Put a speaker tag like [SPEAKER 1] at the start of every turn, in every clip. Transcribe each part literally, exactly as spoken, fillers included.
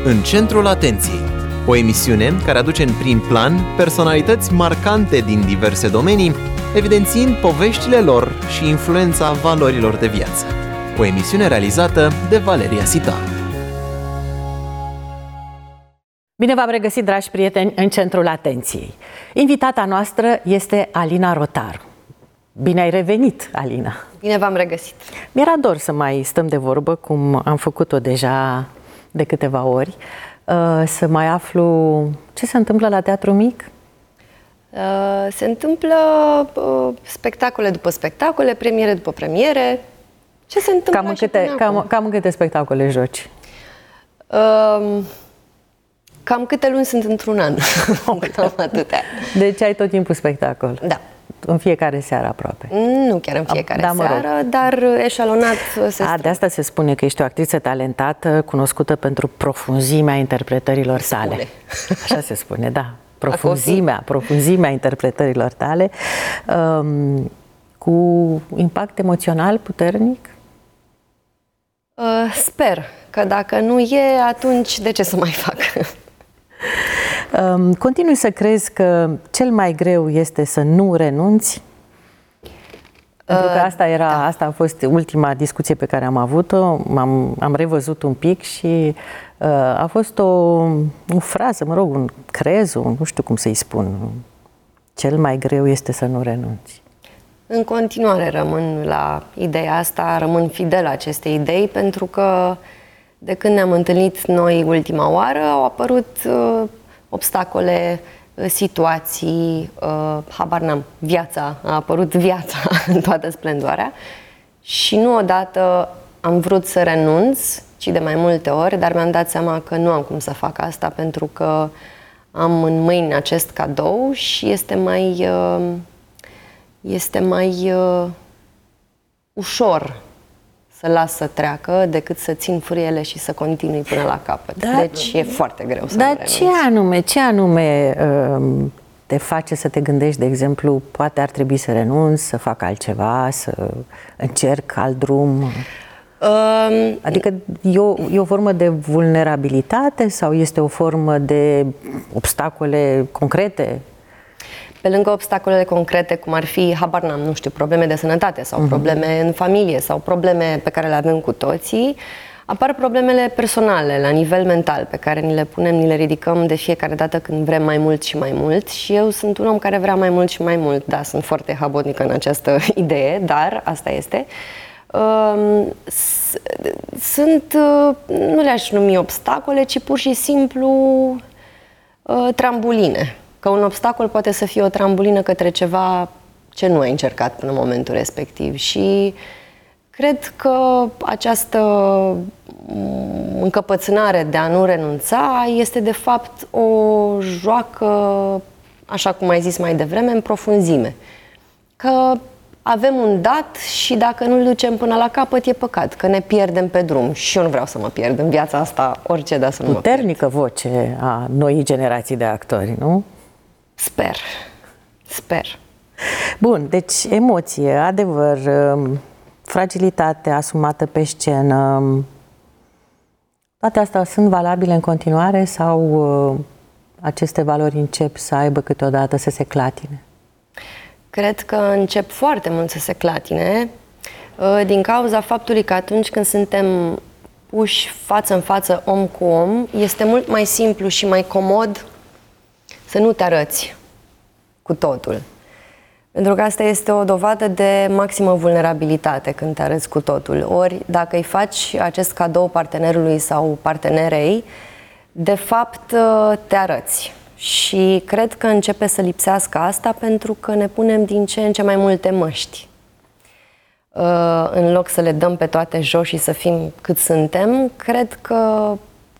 [SPEAKER 1] În centrul atenției, o emisiune care aduce în prim plan personalități marcante din diverse domenii, evidențiind poveștile lor și influența valorilor de viață. O emisiune realizată de Valeria Sitaru.
[SPEAKER 2] Bine v-am regăsit, dragi prieteni, în centrul atenției. Invitata noastră este Alina Rotaru. Bine ai revenit, Alina!
[SPEAKER 3] Bine v-am regăsit!
[SPEAKER 2] Mi-era dor să mai stăm de vorbă, cum am făcut-o deja de câteva ori, să mai aflu ce se întâmplă la Teatru Mic.
[SPEAKER 3] Se întâmplă spectacole după spectacole, premiere după premiere. Ce se întâmplă
[SPEAKER 2] cam în câte, cam, cam în câte spectacole joci?
[SPEAKER 3] Um, cam câte luni sunt într-un an. Cam atâtea.
[SPEAKER 2] Deci ai tot timpul spectacol?
[SPEAKER 3] Da.
[SPEAKER 2] În fiecare seară aproape?
[SPEAKER 3] Nu chiar în fiecare
[SPEAKER 2] da, mă rog.
[SPEAKER 3] seară, dar eșalonat se
[SPEAKER 2] A, de asta se spune că ești o actriță talentată, cunoscută pentru profunzimea interpretărilor tale. Spune. Așa se spune, da. Profunzimea, profunzimea interpretărilor tale, um, cu impact emoțional puternic?
[SPEAKER 3] Uh, sper că dacă nu e, atunci de ce să mai fac?
[SPEAKER 2] Um, continui să crezi că cel mai greu este să nu renunți? Pentru că asta era, da. asta a fost ultima discuție pe care am avut-o, am, am revăzut un pic și uh, a fost o, o frază, mă rog, un crezul, nu știu cum să-i spun. Cel mai greu este să nu renunți.
[SPEAKER 3] În continuare rămân la ideea asta, rămân fidelă acestei idei, pentru că de când ne-am întâlnit noi ultima oară, au apărut uh, obstacole, situații, uh, habar n-am, viața, a apărut viața în toată splendoarea și nu odată am vrut să renunț, ci de mai multe ori, dar mi-am dat seama că nu am cum să fac asta pentru că am în mâini acest cadou și este mai, uh, este mai uh, ușor să las să treacă decât să țin frâiele și să continui până la capăt. Da, deci e foarte greu să
[SPEAKER 2] Dar
[SPEAKER 3] renunț.
[SPEAKER 2] ce anume, ce anume uh, te face să te gândești, de exemplu, poate ar trebui să renunț, să fac altceva, să încerc alt drum? Uh, adică e o, e o formă de vulnerabilitate sau este o formă de obstacole concrete?
[SPEAKER 3] Pe lângă obstacolele concrete, cum ar fi, habar n-am, nu știu, probleme de sănătate sau uh-huh. probleme în familie sau probleme pe care le avem cu toții, apar problemele personale, la nivel mental, pe care ni le punem, ni le ridicăm de fiecare dată când vrem mai mult și mai mult. Și eu sunt un om care vrea mai mult și mai mult. Da, sunt foarte habotnică în această idee, dar asta este. Sunt, nu le-aș numi obstacole, ci pur și simplu trambuline. Că un obstacol poate să fie o trambulină către ceva ce nu ai încercat până în momentul respectiv. Și cred că această încăpățânare de a nu renunța este de fapt o joacă, așa cum ai zis mai devreme, în profunzime. Că avem un dat și dacă nu-l ducem până la capăt e păcat, că ne pierdem pe drum. Și eu nu vreau să mă pierd în viața asta, orice da să nu mă pierd.
[SPEAKER 2] Puternică voce a noii generații de actori, nu?
[SPEAKER 3] Sper. Sper.
[SPEAKER 2] Bun, deci emoție, adevăr, fragilitate asumată pe scenă, toate astea sunt valabile în continuare sau aceste valori încep să aibă câteodată să se clatine?
[SPEAKER 3] Cred că încep foarte mult să se clatine din cauza faptului că atunci când suntem puși față în față, om cu om, este mult mai simplu și mai comod să nu te arăți cu totul. Pentru că asta este o dovadă de maximă vulnerabilitate când te arăți cu totul. Ori, dacă îi faci acest cadou partenerului sau partenerei, de fapt te arăți. Și cred că începe să lipsească asta pentru că ne punem din ce în ce mai multe măști. În loc să le dăm pe toate jos și să fim cât suntem, cred că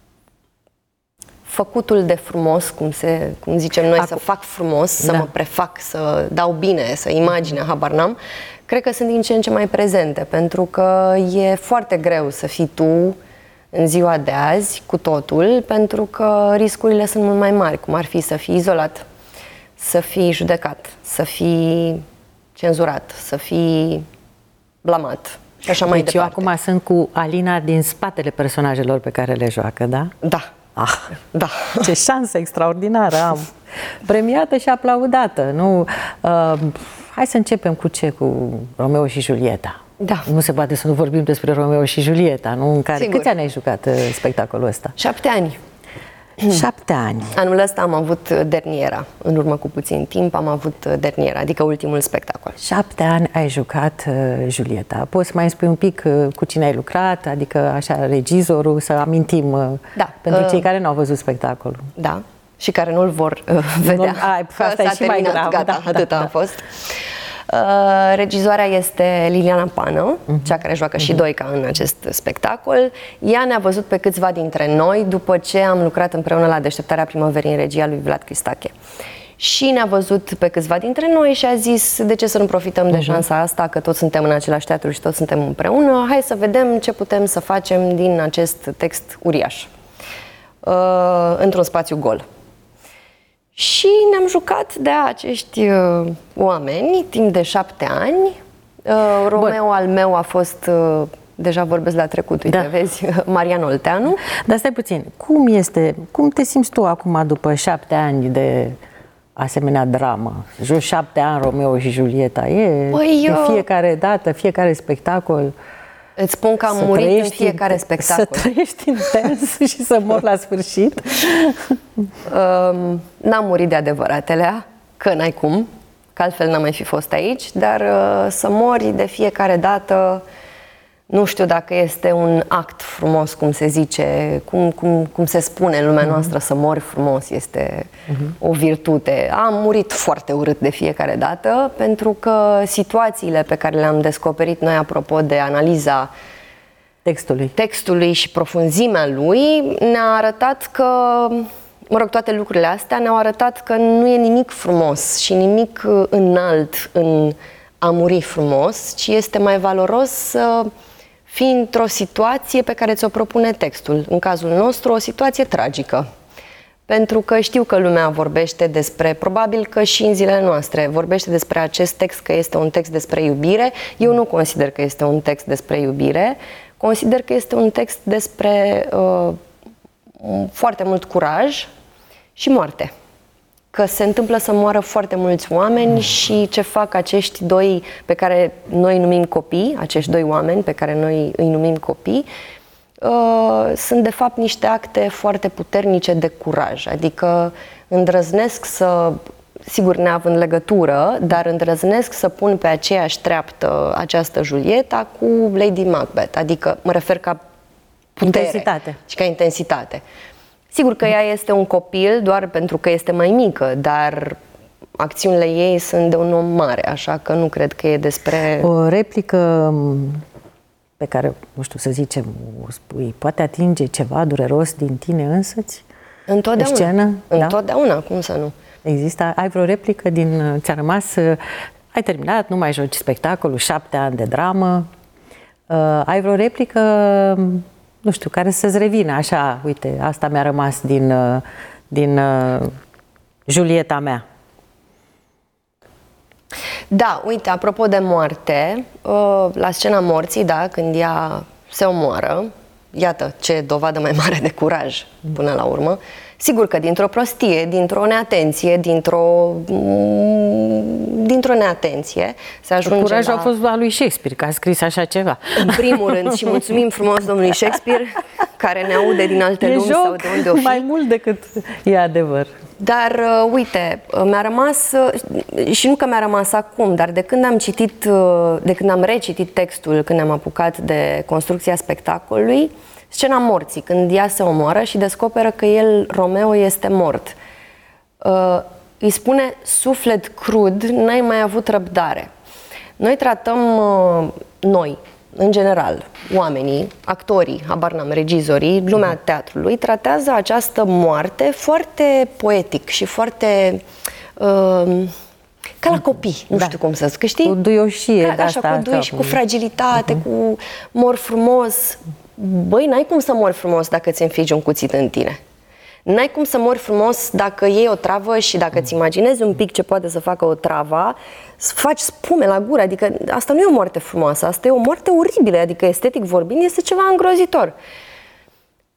[SPEAKER 3] făcutul de frumos, cum, se, cum zicem noi, Acum, să fac frumos, da. să mă prefac, să dau bine, să imagine, habar n-am, cred că sunt din ce în ce mai prezente, pentru că e foarte greu să fii tu în ziua de azi cu totul, pentru că riscurile sunt mult mai mari, cum ar fi să fii izolat, să fii judecat, să fii cenzurat, să fii blamat și așa mai
[SPEAKER 2] deci
[SPEAKER 3] departe.
[SPEAKER 2] eu acum sunt cu Alina din spatele personajelor pe care le joacă, da?
[SPEAKER 3] Da.
[SPEAKER 2] Ah,
[SPEAKER 3] Da.
[SPEAKER 2] ce șansă extraordinară am! Premiată și aplaudată, nu? Uh, hai să începem cu ce? Cu Romeo și Julieta.
[SPEAKER 3] Da.
[SPEAKER 2] Nu se poate să nu vorbim despre Romeo și Julieta, nu? În care...
[SPEAKER 3] Sigur.
[SPEAKER 2] Câți ani ai jucat uh, spectacolul ăsta?
[SPEAKER 3] Șapte ani.
[SPEAKER 2] Șapte ani.
[SPEAKER 3] Anul ăsta am avut Derniera. În urmă cu puțin timp am avut Derniera, adică ultimul spectacol.
[SPEAKER 2] Șapte ani ai jucat uh, Julieta. Poți să mai spui un pic uh, cu cine ai lucrat, adică așa regizorul, să amintim uh,
[SPEAKER 3] Da.
[SPEAKER 2] pentru
[SPEAKER 3] Uh,
[SPEAKER 2] cei care nu au văzut spectacolul.
[SPEAKER 3] Da. Și care nu-l vor uh, vedea.
[SPEAKER 2] Ai, asta e și mai grav.
[SPEAKER 3] Gata,
[SPEAKER 2] Da,
[SPEAKER 3] atât
[SPEAKER 2] da,
[SPEAKER 3] a
[SPEAKER 2] da.
[SPEAKER 3] fost. Uh, regizoarea este Liliana Pană, uh-huh. cea care joacă uh-huh. și Doica în acest spectacol. Ea ne-a văzut pe câțiva dintre noi după ce am lucrat împreună la Deșteptarea Primăverii în regia lui Vlad Cristache. Și ne-a văzut pe câțiva dintre noi și a zis: de ce să nu profităm de șansa asta, că toți suntem în același teatru și toți suntem împreună, hai să vedem ce putem să facem din acest text uriaș, uh, într-un spațiu gol. Și ne-am jucat de acești uh, oameni timp de șapte ani. Uh, Romeo Bun. al meu a fost, uh, deja vorbesc la trecut, uite, da. vezi, Marian Olteanu.
[SPEAKER 2] Dar stai puțin, cum este, cum te simți tu acum după șapte ani de asemenea dramă? Joci șapte ani Romeo și Julieta, e
[SPEAKER 3] Păi,
[SPEAKER 2] de
[SPEAKER 3] eu...
[SPEAKER 2] fiecare dată, fiecare spectacol.
[SPEAKER 3] Îți spun că am murit în fiecare spectacol.
[SPEAKER 2] Să trăiești intens și să mor la sfârșit.
[SPEAKER 3] Um, n-am murit de adevăratele, că n-ai cum, că altfel n-am mai fi fost aici, dar uh, să mori de fiecare dată, nu știu dacă este un act frumos, cum se zice, cum, cum, cum se spune în lumea uh-huh. noastră, să mori frumos, este uh-huh. o virtute. Am murit foarte urât de fiecare dată, pentru că situațiile pe care le-am descoperit noi, apropo de analiza
[SPEAKER 2] textului,
[SPEAKER 3] textului și profunzimea lui, ne-a arătat că, mă rog, toate lucrurile astea ne-au arătat că nu e nimic frumos și nimic înalt în a muri frumos, ci este mai valoros să fii într-o situație pe care ți-o propune textul. În cazul nostru, o situație tragică. Pentru că știu că lumea vorbește despre, probabil că și în zilele noastre, vorbește despre acest text că este un text despre iubire. Eu nu consider că este un text despre iubire. Consider că este un text despre uh, foarte mult curaj și moarte. Că se întâmplă să moară foarte mulți oameni și ce fac acești doi pe care noi îi numim copii, acești doi oameni pe care noi îi numim copii, uh, sunt de fapt niște acte foarte puternice de curaj. Adică îndrăznesc să, sigur neavând legătură, dar îndrăznesc să pun pe aceeași treaptă această Julieta cu Lady Macbeth. Adică mă refer ca putere
[SPEAKER 2] intensitate.
[SPEAKER 3] Și ca intensitate. Sigur că ea este un copil doar pentru că este mai mică, dar acțiunile ei sunt de un om mare, așa că nu cred că e despre...
[SPEAKER 2] O replică pe care, nu știu să zicem, o spui, poate atinge ceva dureros din tine însăți?
[SPEAKER 3] Întotdeauna.
[SPEAKER 2] Scenă?
[SPEAKER 3] Întotdeauna, da? Cum să nu?
[SPEAKER 2] Există? Ai vreo replică din... Ți-a rămas... Ai terminat, nu mai joci spectacolul, șapte ani de dramă. Uh, ai vreo replică... nu știu, care să-ți revină așa, uite, asta mi-a rămas din, din uh, Julieta mea.
[SPEAKER 3] Da, uite, apropo de moarte, uh, la scena morții, da, când ea se omoară, iată ce dovadă mai mare de curaj până la urmă. Sigur că dintr-o prostie, dintr-o neatenție, dintr-o dintr-o neatenție se ajunge
[SPEAKER 2] Curajul
[SPEAKER 3] la...
[SPEAKER 2] a fost al lui Shakespeare, că a scris așa ceva.
[SPEAKER 3] În primul rând, și mulțumim frumos domnului Shakespeare, care ne aude din alte
[SPEAKER 2] e
[SPEAKER 3] lumi
[SPEAKER 2] joc,
[SPEAKER 3] sau de unde o fi.
[SPEAKER 2] mai mult decât e adevăr.
[SPEAKER 3] Dar, uh, uite, mi-a rămas, uh, și nu că mi-a rămas acum, dar de când am citit, uh, de când am recitit textul, când am apucat de construcția spectacolului, scena morții, când ea se omoară și descoperă că el, Romeo, este mort. Uh, îi spune, suflet crud, n-ai mai avut răbdare. Noi tratăm, uh, noi, în general, oamenii, actorii, habar n-am, regizorii, lumea teatrului, tratează această moarte foarte poetic și foarte... Uh, ca la copii, nu da. știu cum să zic, știi?
[SPEAKER 2] Cu duioșie
[SPEAKER 3] ca,
[SPEAKER 2] de
[SPEAKER 3] așa,
[SPEAKER 2] asta.
[SPEAKER 3] cu duioșie, cu fragilitate, uh-huh. cu mor frumos. Băi, n-ai cum să mori frumos dacă ți înfigi un cuțit în tine. N-ai cum să mori frumos dacă iei o travă și dacă îți imaginezi un pic ce poate să facă o travă, să faci spume la gură. Adică asta nu e o moarte frumoasă, asta e o moarte oribilă. Adică estetic vorbind este ceva îngrozitor.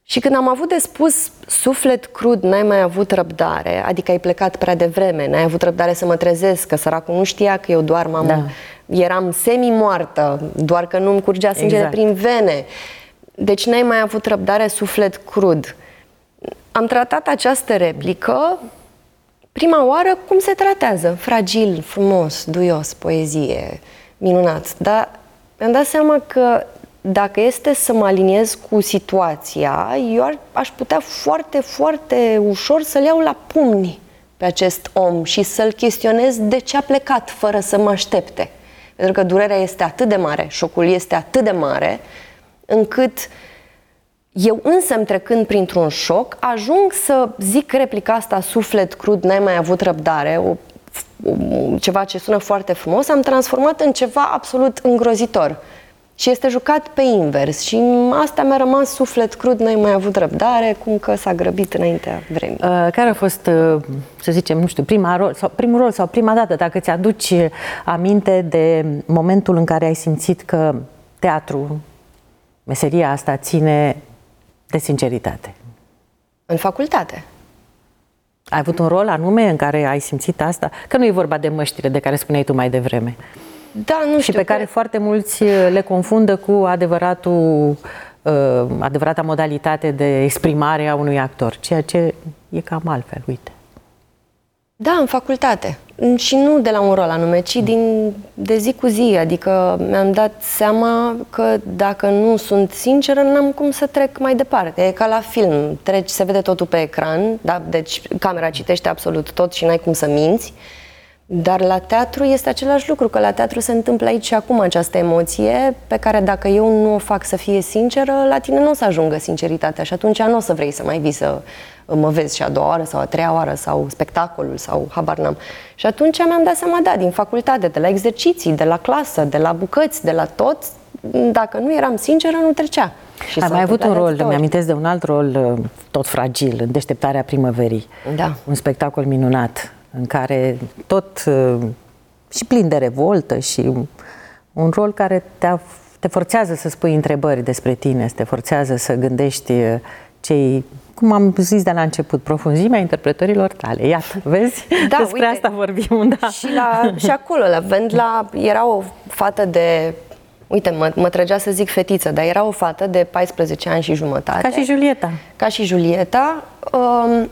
[SPEAKER 3] Și când am avut de spus suflet crud, n-ai mai avut răbdare, adică ai plecat prea devreme, n-ai avut răbdare să mă trezesc, că săracul nu știa că eu doar m-am... Da. Eram semi-moartă, doar că nu-mi curgea sângele exact. Prin vene. Deci n-ai mai avut răbdare, suflet crud. Am tratat această replică prima oară cum se tratează. Fragil, frumos, duios, poezie, minunat. Dar mi-am dat seama că dacă este să mă aliniez cu situația, eu ar, aș putea foarte, foarte ușor să-l iau la pumni pe acest om și să-l chestionez de ce a plecat fără să mă aștepte. Pentru că durerea este atât de mare, șocul este atât de mare, încât eu însă-mi trecând printr-un șoc, ajung să zic replica asta, suflet crud, n-ai mai avut răbdare, o, o, ceva ce sună foarte frumos, am transformat în ceva absolut îngrozitor. Și este jucat pe invers. Și asta mi-a rămas suflet crud, n-ai mai avut răbdare, cum că s-a grăbit înaintea vremii.
[SPEAKER 2] Uh, care a fost, uh, să zicem, nu știu, prima rol, sau primul rol sau prima dată, dacă ți-aduci aminte de momentul în care ai simțit că teatru, meseria asta, ține de sinceritate?
[SPEAKER 3] În facultate.
[SPEAKER 2] Ai avut un rol anume în care ai simțit asta? Că nu e vorba de măștile de care spuneai tu mai devreme.
[SPEAKER 3] Da, nu știu.
[SPEAKER 2] Și pe care foarte mulți le confundă cu adevăratul, adevărata modalitate de exprimare a unui actor, ceea ce e cam altfel, uite.
[SPEAKER 3] Da, în facultate. Și nu de la un rol anume, ci din, de zi cu zi. Adică mi-am dat seama că dacă nu sunt sinceră, n-am cum să trec mai departe. E ca la film. Treci, se vede totul pe ecran, da? Deci camera citește absolut tot și n-ai cum să minți. Dar la teatru este același lucru, că la teatru se întâmplă aici și acum această emoție pe care dacă eu nu o fac să fie sinceră, la tine nu o să ajungă sinceritatea și atunci nu o să vrei să mai vii să mă vezi și a doua oară sau a treia oară sau spectacolul sau habar n-am. Și atunci mi-am dat seama, da, din facultate, de la exerciții, de la clasă, de la bucăți, de la tot, dacă nu eram sinceră, nu trecea.
[SPEAKER 2] Și ai mai avut un rol, mi-amintesc de un alt rol tot fragil, în Deșteptarea primăverii.
[SPEAKER 3] Da.
[SPEAKER 2] Un spectacol minunat, în care tot și plin de revoltă și un rol care te, te forțează să spui întrebări despre tine, te forțează să gândești cei, cum am zis de la început, profunzimea interpretărilor tale. Iată, vezi? Da, despre uite, asta vorbim, da.
[SPEAKER 3] Și, la, și acolo, la Vendla, era o fată de... Uite, mă, mă trăgea să zic fetiță, dar era o fată de paisprezece ani și jumătate.
[SPEAKER 2] Ca și Julieta. Ca
[SPEAKER 3] și Julieta. Um,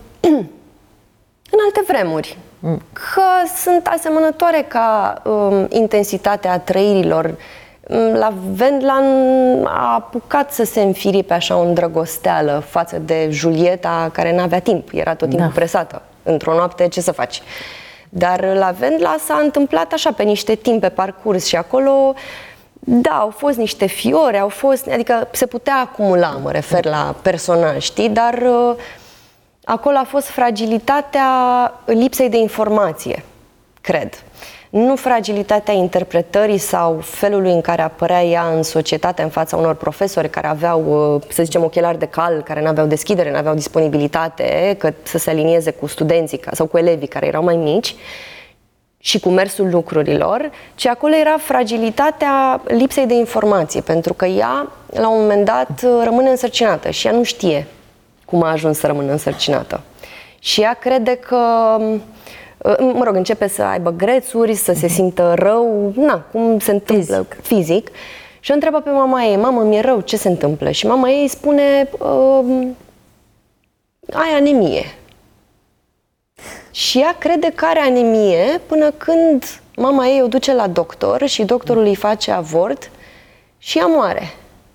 [SPEAKER 3] în alte vremuri. Mm. Că sunt asemănătoare ca um, intensitatea trăirilor. La Vendla a apucat să se înfiripe așa o îndrăgosteală față de Julieta, care n-avea timp, era tot timpul da. presată. Într-o noapte, ce să faci? Dar la Vendla s-a întâmplat așa, pe niște timp, pe parcurs și acolo, da, au fost niște fiori, au fost, adică se putea acumula, mă refer la personaj, știi, dar acolo a fost fragilitatea lipsei de informație, cred. Nu fragilitatea interpretării sau felului în care apărea ea în societate în fața unor profesori care aveau, să zicem, ochelari de cal, care nu aveau deschidere, nu aveau disponibilitate, că să se alinieze cu studenții sau cu elevii care erau mai mici și cu mersul lucrurilor, ci acolo era fragilitatea lipsei de informație, pentru că ea, la un moment dat, rămâne însărcinată și ea nu știe cum a ajuns să rămână însărcinată. Și ea crede că, mă rog, începe să aibă grețuri, să se simtă rău, na, cum se întâmplă fizic. fizic. Și o întreabă pe mama ei, mamă, mi-e rău, ce se întâmplă? Și mama ei spune, ai anemie. Și ea crede că are anemie până când mama ei o duce la doctor și doctorul îi face avort și ea moare.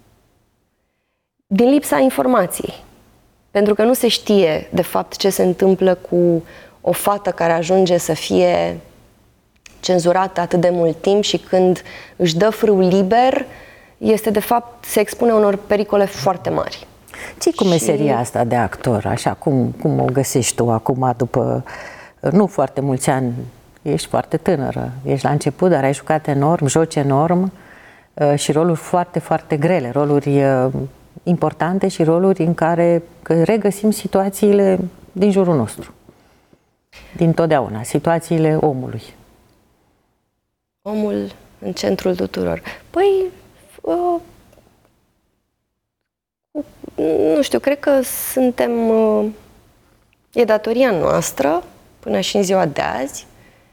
[SPEAKER 3] Din lipsa informației. Pentru că nu se știe, de fapt, ce se întâmplă cu o fată care ajunge să fie cenzurată atât de mult timp și când își dă frâu liber, este, de fapt, se expune unor pericole foarte mari.
[SPEAKER 2] Ce-i cu meseria și... asta de actor? Așa, cum, cum o găsești tu acum, după nu foarte mulți ani? Ești foarte tânără, ești la început, dar ai jucat enorm, joci enorm și roluri foarte, foarte grele, roluri importante și roluri în care regăsim situațiile din jurul nostru. Din totdeauna, situațiile omului.
[SPEAKER 3] Omul în centrul tuturor. Păi, uh, Nu știu, cred că suntem... E datoria noastră, până și în ziua de azi,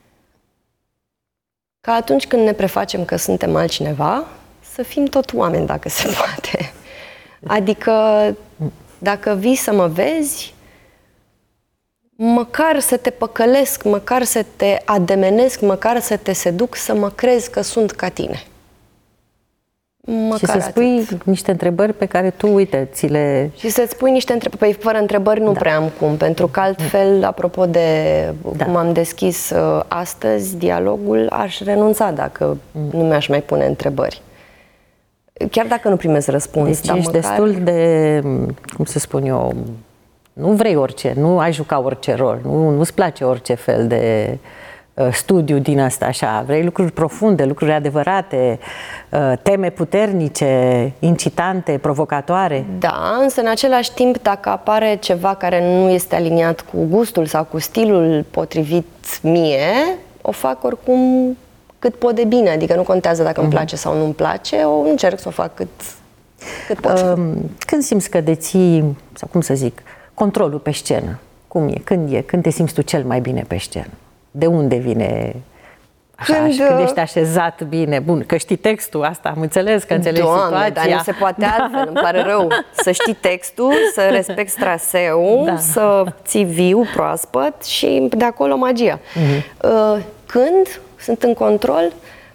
[SPEAKER 3] ca atunci când ne prefacem că suntem altcineva, să fim tot oameni, dacă se poate. Adică, dacă vii să mă vezi, măcar să te păcălesc, măcar să te ademenesc, măcar să te seduc, să mă crezi că sunt ca tine. Măcar
[SPEAKER 2] și să spui
[SPEAKER 3] atât.
[SPEAKER 2] niște întrebări pe care tu, uite, ți le...
[SPEAKER 3] Și să-ți pui niște întrebări. Păi, fără întrebări nu da. prea am cum, pentru că altfel, apropo de da. cum am deschis uh, astăzi dialogul, aș renunța dacă mm. nu mi-aș mai pune întrebări. Chiar dacă nu primesc răspuns.
[SPEAKER 2] Deci
[SPEAKER 3] dar
[SPEAKER 2] ești
[SPEAKER 3] măcar...
[SPEAKER 2] destul de, cum să spun eu, nu vrei orice, nu ai juca orice rol, nu, nu-ți place orice fel de uh, studiu din asta așa. Vrei lucruri profunde, lucruri adevărate, uh, teme puternice, incitante, provocatoare.
[SPEAKER 3] Da, însă în același timp, dacă apare ceva care nu este aliniat cu gustul sau cu stilul potrivit mie, o fac oricum cât pot de bine, adică nu contează dacă uh-huh. îmi place sau nu îmi place, o încerc să o fac cât, cât pot. Uh,
[SPEAKER 2] când simți că deții, sau cum să zic, controlul pe scenă? Cum e? Când e? Când te simți tu cel mai bine pe scenă? De unde vine așa, când, când ești așezat bine? Bun, că știi textul, asta am înțeles, că înțelegi
[SPEAKER 3] Doamne,
[SPEAKER 2] situația.
[SPEAKER 3] dar nu se poate altfel, îmi pare rău. Să știi textul, să respecti traseul, da. să ții viu, proaspăt și de acolo magia. Uh-huh. Uh, când sunt în control?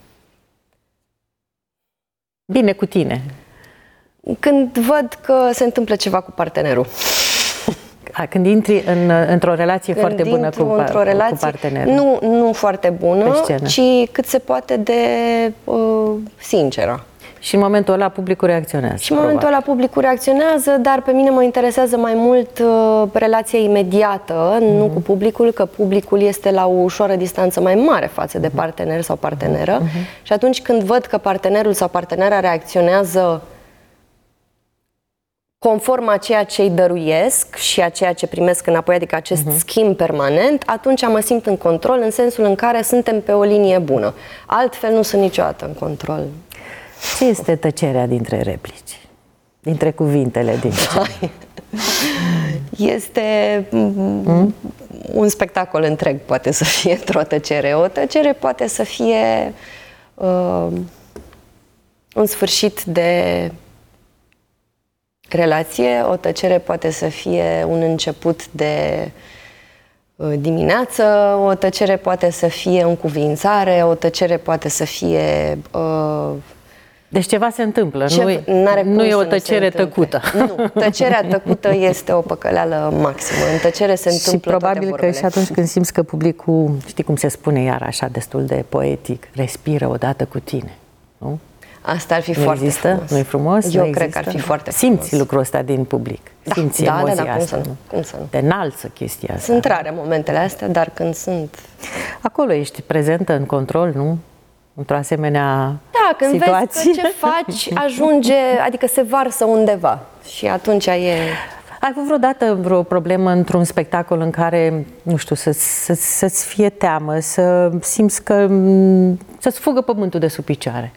[SPEAKER 2] Bine cu tine.
[SPEAKER 3] Când văd că se întâmplă ceva cu partenerul.
[SPEAKER 2] A, când intri în, într-o relație când foarte bună cu,
[SPEAKER 3] într-o relație,
[SPEAKER 2] cu partenerul.
[SPEAKER 3] Nu, nu foarte bună, ci cât se poate de uh, sinceră.
[SPEAKER 2] Și în momentul ăla publicul reacționează.
[SPEAKER 3] Și în momentul ăla publicul reacționează, dar pe mine mă interesează mai mult uh, relația imediată, mm-hmm. nu cu publicul, că publicul este la o ușoară distanță mai mare față de partener sau parteneră. Mm-hmm. Și atunci când văd că partenerul sau partenera reacționează conform a ceea ce îi dăruiesc și a ceea ce primesc înapoi, adică acest uh-huh. schimb permanent, atunci mă simt în control, în sensul în care suntem pe o linie bună. Altfel nu sunt niciodată în control.
[SPEAKER 2] Ce este tăcerea dintre replici? Dintre cuvintele din ce?
[SPEAKER 3] Este mm? un spectacol întreg, poate să fie într-o tăcere. O tăcere poate să fie uh, un sfârșit de relație, o tăcere poate să fie un început de uh, dimineață, o tăcere poate să fie o încuvințare, o tăcere poate să fie... Uh,
[SPEAKER 2] deci ceva se întâmplă,
[SPEAKER 3] ce,
[SPEAKER 2] nu, nu e o tăcere tăcută.
[SPEAKER 3] Nu, tăcerea tăcută este o păcăleală maximă. În tăcere se întâmplă
[SPEAKER 2] și probabil
[SPEAKER 3] toate
[SPEAKER 2] că și atunci când simți că publicul, știi cum se spune iar așa destul de poetic, respiră odată cu tine, nu?
[SPEAKER 3] Asta ar fi
[SPEAKER 2] nu
[SPEAKER 3] foarte
[SPEAKER 2] există?
[SPEAKER 3] frumos.
[SPEAKER 2] Nu-i frumos?
[SPEAKER 3] Eu
[SPEAKER 2] nu
[SPEAKER 3] cred
[SPEAKER 2] există?
[SPEAKER 3] că ar fi foarte
[SPEAKER 2] Simți
[SPEAKER 3] frumos.
[SPEAKER 2] lucrul ăsta din public.
[SPEAKER 3] Da,
[SPEAKER 2] Simți
[SPEAKER 3] da,
[SPEAKER 2] emoția
[SPEAKER 3] da, da, cum
[SPEAKER 2] asta.
[SPEAKER 3] să nu? Cum să nu?
[SPEAKER 2] Te înalță chestia asta.
[SPEAKER 3] Sunt rare momentele astea, dar când sunt...
[SPEAKER 2] Acolo ești prezentă în control, nu? Într-o asemenea
[SPEAKER 3] Da, când
[SPEAKER 2] situație.
[SPEAKER 3] vezi că ce faci ajunge, adică se varsă undeva și atunci e...
[SPEAKER 2] Ai avut vreodată vreo problemă într-un spectacol în care, nu știu, să, să, să-ți fie teamă, să simți că... să-ți fugă pământul de sub picioare?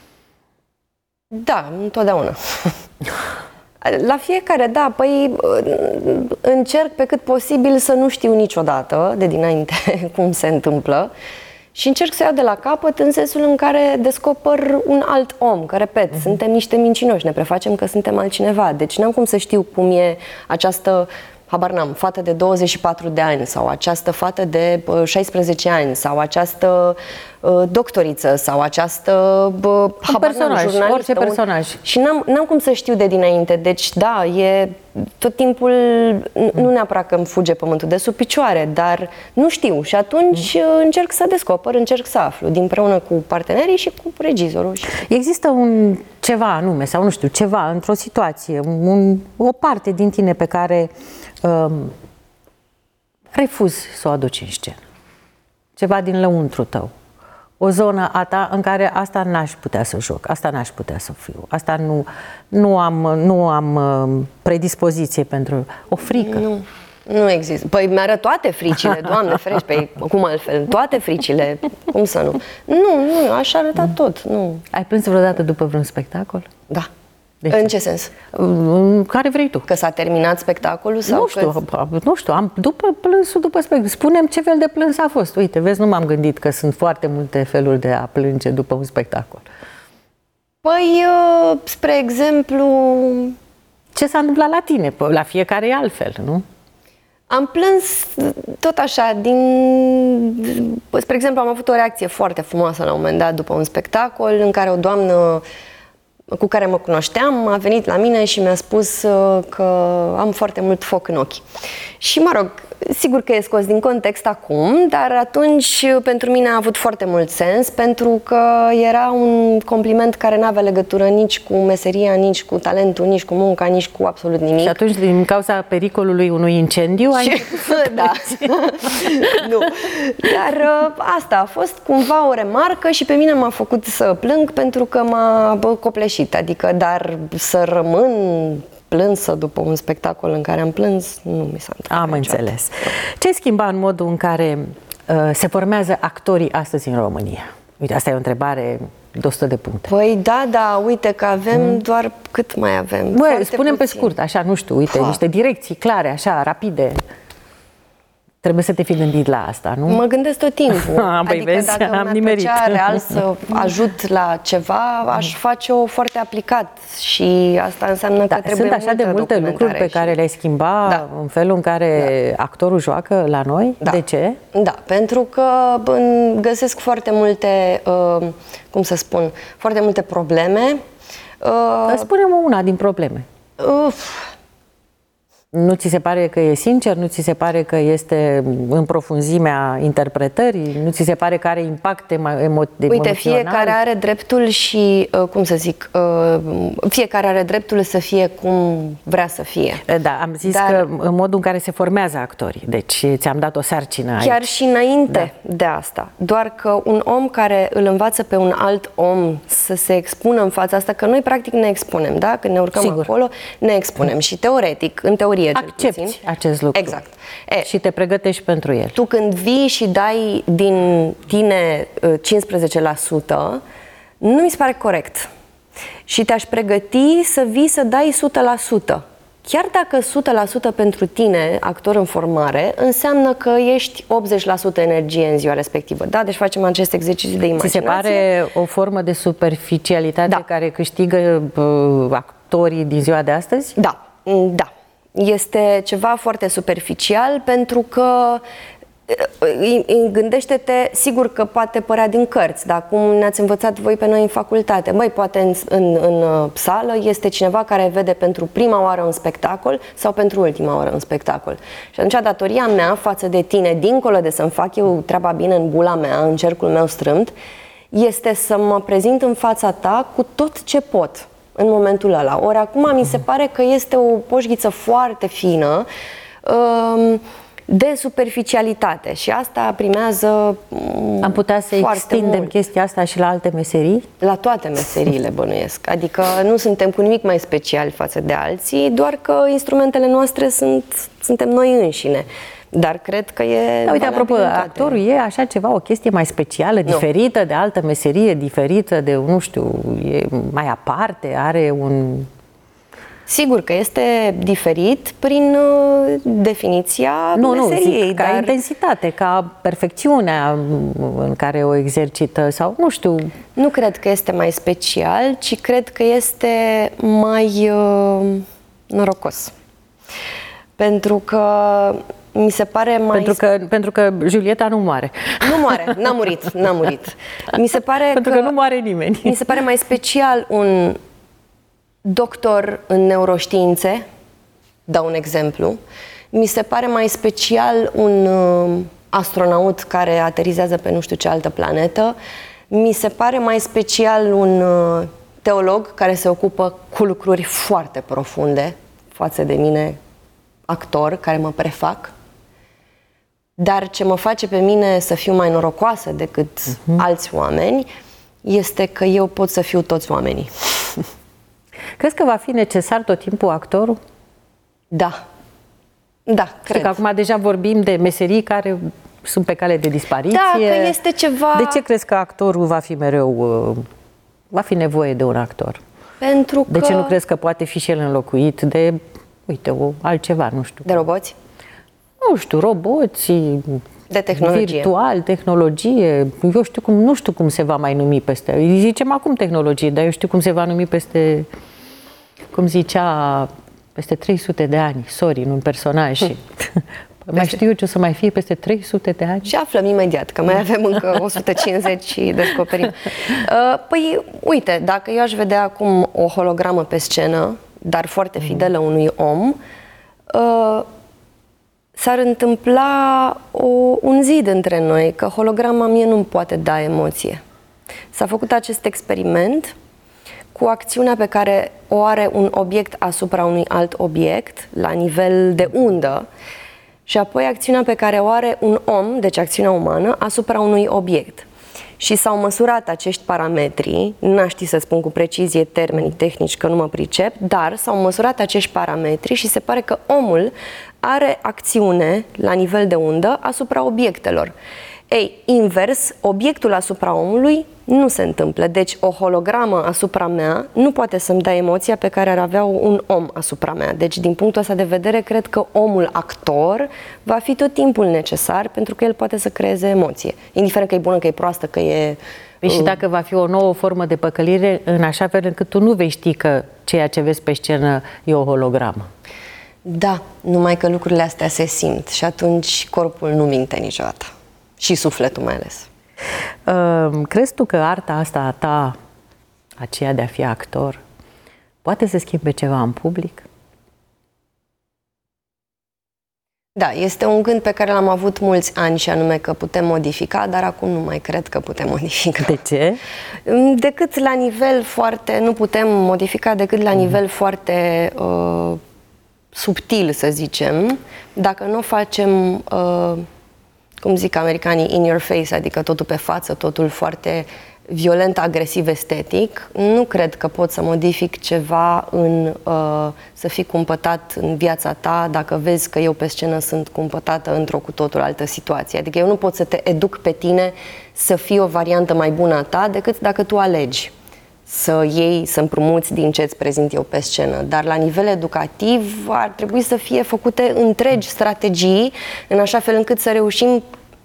[SPEAKER 3] Da, întotdeauna. La fiecare, da, păi încerc pe cât posibil să nu știu niciodată de dinainte cum se întâmplă și încerc să iau de la capăt în sensul în care descoper un alt om, că, repet, uh-huh. suntem niște mincinoși, ne prefacem că suntem altcineva, deci n-am cum să știu cum e această, habar n-am, fată de douăzeci și patru de ani sau această fată de șaisprezece ani sau această uh, doctoriță sau această uh, habar
[SPEAKER 2] personaj,
[SPEAKER 3] n-am,
[SPEAKER 2] orice personaj.
[SPEAKER 3] Și n-am, n-am cum să știu de dinainte, deci da, e tot timpul, mm. nu neapărat că îmi fuge pământul de sub picioare, dar nu știu și atunci mm. încerc să descoper, încerc să aflu, dinpreună cu partenerii și cu regizorul.
[SPEAKER 2] Există un ceva anume sau nu știu, ceva într-o situație, un, o parte din tine pe care um, refuzi să o aduci în scenă. Ceva din lăuntru tău. O zonă a ta în care asta n-aș putea să joc, asta n-aș putea să fiu, asta nu, nu am, nu am predispoziție pentru o frică.
[SPEAKER 3] Nu, nu există. Păi mi-arăt toate fricile, Doamne ferește, păi cum altfel, toate fricile, cum să nu? Nu, nu, aș arăta tot, nu.
[SPEAKER 2] Ai plâns vreodată după vreun spectacol?
[SPEAKER 3] Da.
[SPEAKER 2] De
[SPEAKER 3] În
[SPEAKER 2] ce?
[SPEAKER 3] ce sens?
[SPEAKER 2] În care vrei tu.
[SPEAKER 3] Că s-a terminat spectacolul? Sau
[SPEAKER 2] Nu știu,
[SPEAKER 3] că...
[SPEAKER 2] nu știu, am, după plânsul, după spectacol, spunem ce fel de plâns a fost. Uite, vezi, nu m-am gândit că sunt foarte multe feluri de a plânge după un spectacol.
[SPEAKER 3] Păi, spre exemplu...
[SPEAKER 2] Ce s-a întâmplat la tine? La fiecare e altfel, nu?
[SPEAKER 3] Am plâns tot așa, din... Spre exemplu, am avut o reacție foarte frumoasă la un moment dat după un spectacol în care o doamnă cu care mă cunoșteam a venit la mine și mi-a spus că am foarte mult foc în ochi. Și, mă rog, sigur că e scos din context acum, dar atunci pentru mine a avut foarte mult sens, pentru că era un compliment care nu avea legătură nici cu meseria, nici cu talentul, nici cu munca, nici cu absolut nimic.
[SPEAKER 2] Și atunci, din cauza pericolului unui incendiu, ai...
[SPEAKER 3] Și, da. Nu. Dar asta a fost cumva o remarcă și pe mine m-a făcut să plâng pentru că m-a copleșit. Adică, dar să rămân plânsă după un spectacol în care am plâns, nu mi s-a întâmplat.
[SPEAKER 2] Am înțeles. Ce schimba în modul în care uh, se formează actorii astăzi în România? Uite, asta e o întrebare de o sută de puncte.
[SPEAKER 3] Păi da, da, uite că avem mm. doar cât mai avem.
[SPEAKER 2] Bă, spunem pe scurt, așa, nu știu, uite,
[SPEAKER 3] ha.
[SPEAKER 2] niște direcții clare, așa, rapide. Trebuie să te fi gândit la asta, nu?
[SPEAKER 3] Mă gândesc tot timpul.
[SPEAKER 2] A, păi
[SPEAKER 3] adică
[SPEAKER 2] vezi,
[SPEAKER 3] dacă
[SPEAKER 2] am
[SPEAKER 3] mi-ar
[SPEAKER 2] nimerit.
[SPEAKER 3] plăcea real să ajut la ceva, aș face-o foarte aplicat și asta înseamnă
[SPEAKER 2] da,
[SPEAKER 3] că trebuie
[SPEAKER 2] sunt așa de multe lucruri pe care le-ai schimba
[SPEAKER 3] da.
[SPEAKER 2] în felul în care da. actorul joacă la noi?
[SPEAKER 3] Da.
[SPEAKER 2] De ce?
[SPEAKER 3] Da, pentru că găsesc foarte multe, uh, cum să spun, foarte multe probleme.
[SPEAKER 2] Uh, Spune-mă una din probleme.
[SPEAKER 3] Uh,
[SPEAKER 2] Nu ți se pare că e sincer? Nu ți se pare că este în profunzimea interpretării? Nu ți se pare că are impact emo- emoțional?
[SPEAKER 3] Uite, fiecare are dreptul și, cum să zic, fiecare are dreptul să fie cum vrea să fie.
[SPEAKER 2] Da, am zis Dar, că în modul în care se formează actorii. Deci ți-am dat o sarcină aici.
[SPEAKER 3] Chiar și înainte da. de asta. Doar că un om care îl învață pe un alt om să se expună în fața asta, că noi practic ne expunem, da? Când ne urcăm
[SPEAKER 2] Sigur.
[SPEAKER 3] acolo, ne expunem. Și teoretic, în teorie,
[SPEAKER 2] accepti acest lucru.
[SPEAKER 3] Exact. E,
[SPEAKER 2] și te pregătești pentru el.
[SPEAKER 3] Tu când vii și dai din tine cincisprezece la sută, nu mi se pare corect. Și te-aș pregăti să vii să dai o sută la sută. Chiar dacă o sută la sută pentru tine, actor în formare, înseamnă că ești optzeci la sută energie în ziua respectivă. Da? Deci facem acest exercițiu de imaginație.
[SPEAKER 2] Ți se pare o formă de superficialitate
[SPEAKER 3] da.
[SPEAKER 2] care câștigă uh, actorii din ziua de astăzi?
[SPEAKER 3] Da, da. Este ceva foarte superficial pentru că gândește-te, sigur că poate părea din cărți, dar cum ne-ați învățat voi pe noi în facultate, băi, poate în, în, în sală este cineva care vede pentru prima oară un spectacol sau pentru ultima oară un spectacol. Și atunci datoria mea față de tine, dincolo de să-mi fac eu treaba bine în bula mea, în cercul meu strâmt, este să mă prezint în fața ta cu tot ce pot în momentul ăla. Ori acum mi se pare că este o poșghiță foarte fină um, de superficialitate și asta primează um,
[SPEAKER 2] Am putea să extindem
[SPEAKER 3] mult.
[SPEAKER 2] chestia asta și la alte meserii?
[SPEAKER 3] La toate meseriile bănuiesc. Adică nu suntem cu nimic mai speciali față de alții, doar că instrumentele noastre sunt, suntem noi înșine. Dar cred că e...
[SPEAKER 2] Da, uite, apropo, actorul e așa ceva, o chestie mai specială, diferită nu. de altă meserie, diferită de, nu știu, e mai aparte, are un...
[SPEAKER 3] Sigur că este diferit prin uh, definiția
[SPEAKER 2] nu,
[SPEAKER 3] meseriei.
[SPEAKER 2] Nu, zic,
[SPEAKER 3] dar...
[SPEAKER 2] ca intensitate, ca perfecțiunea în care o exercită sau, nu știu...
[SPEAKER 3] Nu cred că este mai special, ci cred că este mai uh, norocos. Pentru că mi se pare mai...
[SPEAKER 2] Pentru că, pentru că Julieta nu moare.
[SPEAKER 3] Nu moare, n-a murit, n-a murit. Mi se pare
[SPEAKER 2] pentru că, că nu moare nimeni.
[SPEAKER 3] Mi se pare mai special un doctor în neuroștiințe, dau un exemplu. Mi se pare mai special un uh, astronaut care aterizează pe nu știu ce altă planetă. Mi se pare mai special un uh, teolog care se ocupă cu lucruri foarte profunde față de mine, actor, care mă prefac. Dar ce mă face pe mine să fiu mai norocoasă decât uh-huh. alți oameni este că eu pot să fiu toți oamenii.
[SPEAKER 2] Crezi că va fi necesar tot timpul actorul?
[SPEAKER 3] Da. Da,
[SPEAKER 2] Știi
[SPEAKER 3] cred.
[SPEAKER 2] că acum deja vorbim de meserii care sunt pe cale de dispariție.
[SPEAKER 3] Da, că este ceva...
[SPEAKER 2] De ce crezi că actorul va fi mereu... Va fi nevoie de un actor?
[SPEAKER 3] Pentru că...
[SPEAKER 2] De ce nu crezi că poate fi și el înlocuit de, uite, o, altceva, nu știu.
[SPEAKER 3] De roboți?
[SPEAKER 2] Nu știu, roboți,
[SPEAKER 3] de tehnologie.
[SPEAKER 2] Virtual, tehnologie. Eu știu cum, nu știu cum se va mai numi peste... Îi zicem acum tehnologie, dar eu știu cum se va numi peste... Cum zicea, peste trei sute de ani, Sorin, un personaj. Și mai știu eu ce o să mai fie peste trei sute de ani?
[SPEAKER 3] Și aflăm imediat, că mai avem încă o sută cincizeci și descoperim. Păi, uite, dacă eu aș vedea acum o hologramă pe scenă, dar foarte fidelă unui om, s-ar întâmpla o, un zid între noi, că holograma mie nu-mi poate da emoție. S-a făcut acest experiment cu acțiunea pe care o are un obiect asupra unui alt obiect, la nivel de undă, și apoi acțiunea pe care o are un om, deci acțiunea umană, asupra unui obiect. Și s-au măsurat acești parametri, n-aș ști să spun cu precizie termenii tehnici, că nu mă pricep, dar s-au măsurat acești parametri și se pare că omul are acțiune la nivel de undă asupra obiectelor. Ei, invers, obiectul asupra omului nu se întâmplă. Deci o hologramă asupra mea nu poate să-mi dea emoția pe care ar avea un om asupra mea. Deci, din punctul ăsta de vedere, cred că omul actor va fi tot timpul necesar pentru că el poate să creeze emoție. Indiferent că e bună, că e proastă, că e...
[SPEAKER 2] Păi și dacă va fi o nouă formă de păcălire, în așa fel încât tu nu vei ști că ceea ce vezi pe scenă e o hologramă.
[SPEAKER 3] Da, numai că lucrurile astea se simt și atunci corpul nu minte niciodată. Și sufletul mai ales.
[SPEAKER 2] Uh, crezi tu că arta asta a ta, aceea de a fi actor, poate să schimbe ceva în public?
[SPEAKER 3] Da, este un gând pe care l-am avut mulți ani și anume că putem modifica, dar acum nu mai cred că putem modifica.
[SPEAKER 2] De ce?
[SPEAKER 3] Decât la nivel foarte, nu putem modifica decât la nivel mm. foarte uh, subtil, să zicem, dacă nu o facem... Uh, cum zic americanii, in your face, adică totul pe față, totul foarte violent, agresiv, estetic, nu cred că pot să modific ceva în uh, să fii cumpătat în viața ta dacă vezi că eu pe scenă sunt cumpătată într-o cu totul altă situație. Adică eu nu pot să te educ pe tine să fii o variantă mai bună a ta decât dacă tu alegi să iei, să împrumuți din ce îți prezint eu pe scenă. Dar la nivel educativ ar trebui să fie făcute întregi strategii în așa fel încât să reușim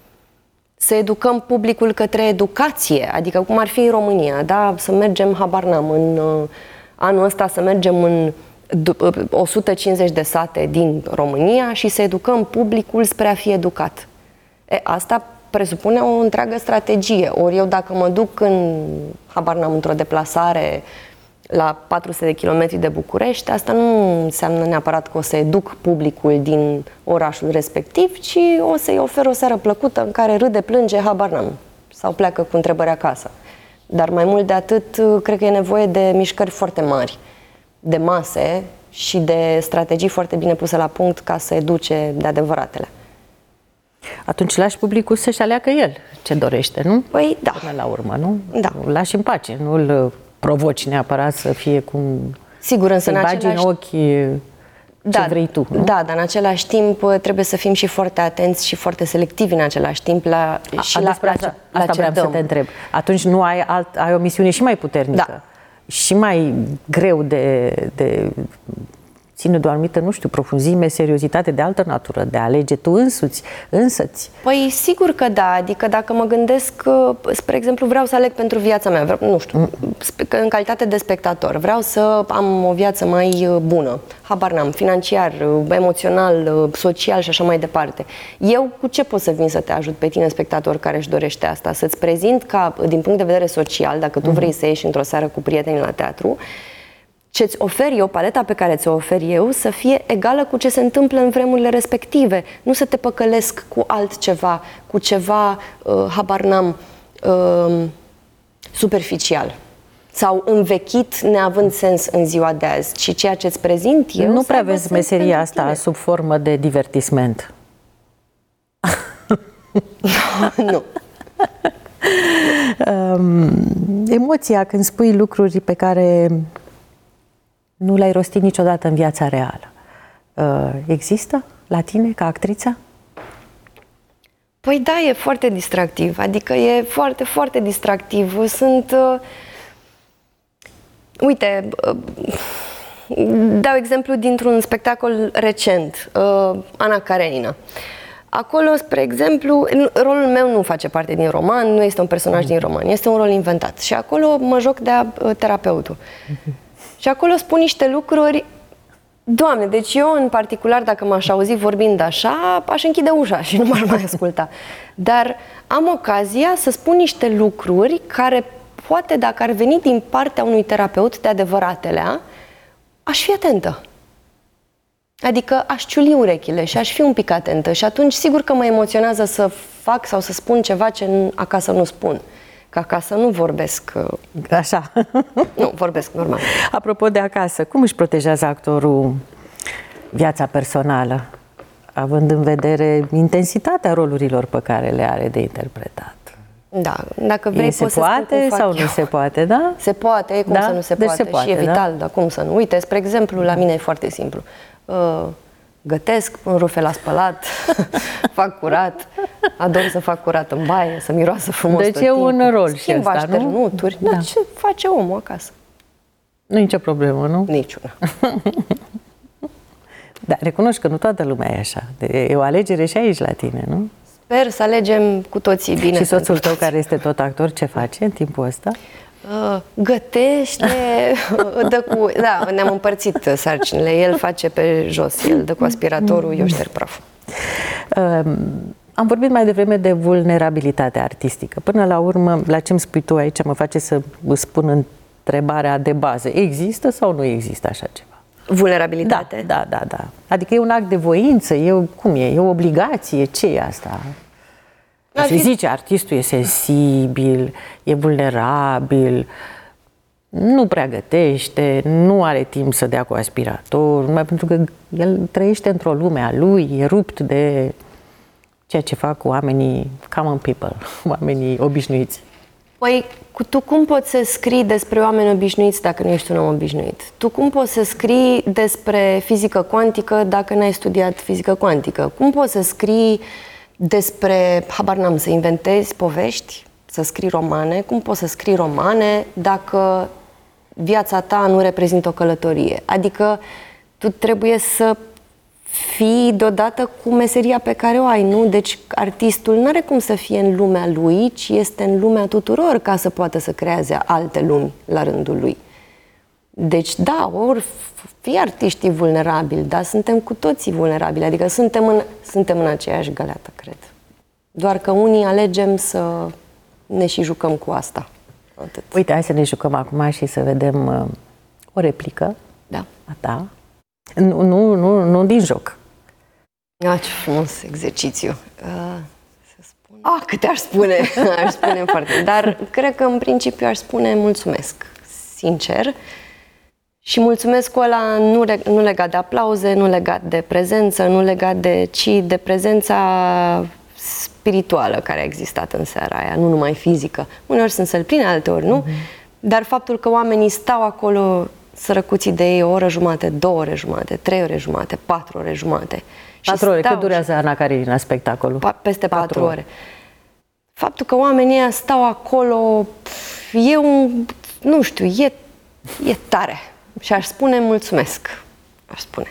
[SPEAKER 3] să educăm publicul către educație. Adică cum ar fi în România, da? Să mergem, habar n-am, în uh, anul ăsta să mergem în o sută cincizeci de sate din România și să educăm publicul spre a fi educat. E, asta presupune o întreagă strategie. Ori eu dacă mă duc în, habar n-am, într-o deplasare la patru sute de kilometri de București, asta nu înseamnă neapărat că o să educ publicul din orașul respectiv, ci o să-i ofer o seară plăcută în care râde, plânge, habar n-am, sau pleacă cu întrebări acasă. Dar mai mult de atât, cred că e nevoie de mișcări foarte mari, de mase și de strategii foarte bine puse la punct ca să educe de adevăratele.
[SPEAKER 2] Atunci lași publicul să-și aleagă el ce dorește, nu?
[SPEAKER 3] Păi da.
[SPEAKER 2] Până la urmă, nu?
[SPEAKER 3] Da.
[SPEAKER 2] O lași în pace, nu-l provoci neapărat să fie cum...
[SPEAKER 3] Sigur, însă
[SPEAKER 2] în
[SPEAKER 3] în
[SPEAKER 2] bagi
[SPEAKER 3] același...
[SPEAKER 2] în ochi ce
[SPEAKER 3] da,
[SPEAKER 2] vrei tu, nu?
[SPEAKER 3] Da, dar în același timp trebuie să fim și foarte atenți și foarte selectivi în același timp la, și
[SPEAKER 2] A,
[SPEAKER 3] la,
[SPEAKER 2] asta,
[SPEAKER 3] la,
[SPEAKER 2] asta,
[SPEAKER 3] la
[SPEAKER 2] asta
[SPEAKER 3] ce
[SPEAKER 2] vreau
[SPEAKER 3] dăm.
[SPEAKER 2] să te întreb. Atunci nu ai, alt, ai o misiune și mai puternică,
[SPEAKER 3] Da.
[SPEAKER 2] și mai greu de... de ține de o anumită, nu știu, profunzime, seriozitate de altă natură, de a alege tu însuți, însăți.
[SPEAKER 3] Păi sigur că da, adică dacă mă gândesc, spre exemplu, vreau să aleg pentru viața mea, vreau, nu știu, în calitate de spectator, vreau să am o viață mai bună, habar n-am, financiar, emoțional, social și așa mai departe. Eu cu ce pot să vin să te ajut pe tine, spectator, care își dorește asta? Să-ți prezint ca, din punct de vedere social, dacă tu vrei să ieși într-o seară cu prietenii la teatru, ce-ți ofer eu, paleta pe care ți-o ofer eu, să fie egală cu ce se întâmplă în vremurile respective. Nu să te păcălesc cu altceva, cu ceva, uh, habar n-am, uh, superficial sau învechit, neavând sens în ziua de azi, ci ceea ce-ți prezint eu...
[SPEAKER 2] Nu prea vezi meseria asta tine. Sub formă de divertisment.
[SPEAKER 3] Nu.
[SPEAKER 2] um, emoția când spui lucruri pe care... nu le-ai rostit niciodată în viața reală. Există la tine ca actriță?
[SPEAKER 3] Păi da, e foarte distractiv. Adică e foarte, foarte distractiv. Sunt... Uite, dau exemplu dintr-un spectacol recent, Ana Karenina. Acolo, spre exemplu, rolul meu nu face parte din roman, nu este un personaj din roman, este un rol inventat. Și acolo mă joc de terapeutul. Și acolo spun niște lucruri. Doamne, deci eu în particular, dacă m-aș auzi vorbind așa, aș închide ușa și nu m-aș mai asculta. Dar am ocazia să spun niște lucruri care poate, dacă ar veni din partea unui terapeut de adevăratelea, aș fi atentă. Adică aș ciuli urechile și aș fi un pic atentă și atunci sigur că mă emoționează să fac sau să spun ceva ce acasă nu spun. Că acasă nu vorbesc...
[SPEAKER 2] Așa.
[SPEAKER 3] Nu, vorbesc normal.
[SPEAKER 2] Apropo de acasă, cum își protejează actorul viața personală, având în vedere intensitatea rolurilor pe care le are de interpretat?
[SPEAKER 3] Da, dacă vrei,
[SPEAKER 2] se poate sau nu se poate, da?
[SPEAKER 3] Se poate, cum
[SPEAKER 2] da?
[SPEAKER 3] să nu se
[SPEAKER 2] deci
[SPEAKER 3] poate.
[SPEAKER 2] se poate.
[SPEAKER 3] Și e vital,
[SPEAKER 2] da?
[SPEAKER 3] dar cum să nu? Uite, spre exemplu, la mine e foarte simplu. Uh, gătesc, pun rufe la spălat, fac curat, ador să fac curat în baie, să miroasă frumos
[SPEAKER 2] deci
[SPEAKER 3] tot
[SPEAKER 2] e
[SPEAKER 3] timpul.
[SPEAKER 2] un rol și ăsta,
[SPEAKER 3] așternuturi.
[SPEAKER 2] nu?
[SPEAKER 3] Da.
[SPEAKER 2] Da.
[SPEAKER 3] Ce face omul acasă?
[SPEAKER 2] Nu e nicio problemă, nu?
[SPEAKER 3] Niciuna.
[SPEAKER 2] Dar recunoști că nu toată lumea e așa. E o alegere și aici la tine, nu?
[SPEAKER 3] Sper să alegem cu toții bine.
[SPEAKER 2] Și soțul tău, care este tot actor, ce face în timpul ăsta?
[SPEAKER 3] Uh, gătește, dă cu... Da, ne-am împărțit sarcinile. El face pe jos, el dă cu aspiratorul, eu șterg praful.
[SPEAKER 2] Uh, am vorbit mai devreme de vulnerabilitatea artistică. Până la urmă, la ce îmi spui tu aici, mă face să îți spun întrebarea de bază. Există sau nu există așa ceva?
[SPEAKER 3] Vulnerabilitate?
[SPEAKER 2] Da, da, da, da. Adică e un act de voință, e, cum e? E o obligație? Ce e asta? Se fi... zice, artistul e sensibil, e vulnerabil, nu prea gătește, nu are timp să dea cu aspirator, numai pentru că el trăiește într-o lume a lui, e rupt de ceea ce fac oamenii common people, oamenii obișnuiți.
[SPEAKER 3] Păi, tu cum poți să scrii despre oameni obișnuiți dacă nu ești un om obișnuit? Tu cum poți să scrii despre fizică cuantică dacă n-ai studiat fizică cuantică? Cum poți să scrii despre, habar n-am, să inventezi povești, să scrii romane? Cum poți să scrii romane dacă viața ta nu reprezintă o călătorie? Adică tu trebuie să fii deodată cu meseria pe care o ai, nu? Deci artistul nu are cum să fie în lumea lui, ci este în lumea tuturor ca să poată să creeze alte lumi la rândul lui. Deci da, ori fi artiștii vulnerabili, dar suntem cu toții vulnerabili, adică suntem în, suntem în aceeași găleată, cred. Doar că unii alegem să ne și jucăm cu asta. Atât.
[SPEAKER 2] Uite, hai să ne jucăm acum și să vedem uh, o replică
[SPEAKER 3] da.
[SPEAKER 2] a ta. Nu, nu, nu, nu din joc.
[SPEAKER 3] Ah, ce frumos exercițiu. Uh, să spun... Ah, câte aș spune! Aș spune foarte. Dar cred că în principiu aș spune mulțumesc, sincer. Și mulțumesc ăla nu, nu legat de aplauze, nu legat de prezență, nu legat de, ci de prezența spirituală care a existat în seara aia, nu numai fizică. Uneori sunt săli pline, alteori nu. Mm-hmm. Dar faptul că oamenii stau acolo sărăcuții de ei o oră jumate, două ore jumate, trei ore jumate, patru ore jumate.
[SPEAKER 2] Patru ore, cât durează Ana Karenina spectacolul?
[SPEAKER 3] Pa, peste patru, patru ore. ore. Faptul că oamenii ăia stau acolo, e un, nu știu, e, e tare. Și aș spune mulțumesc, aș spune.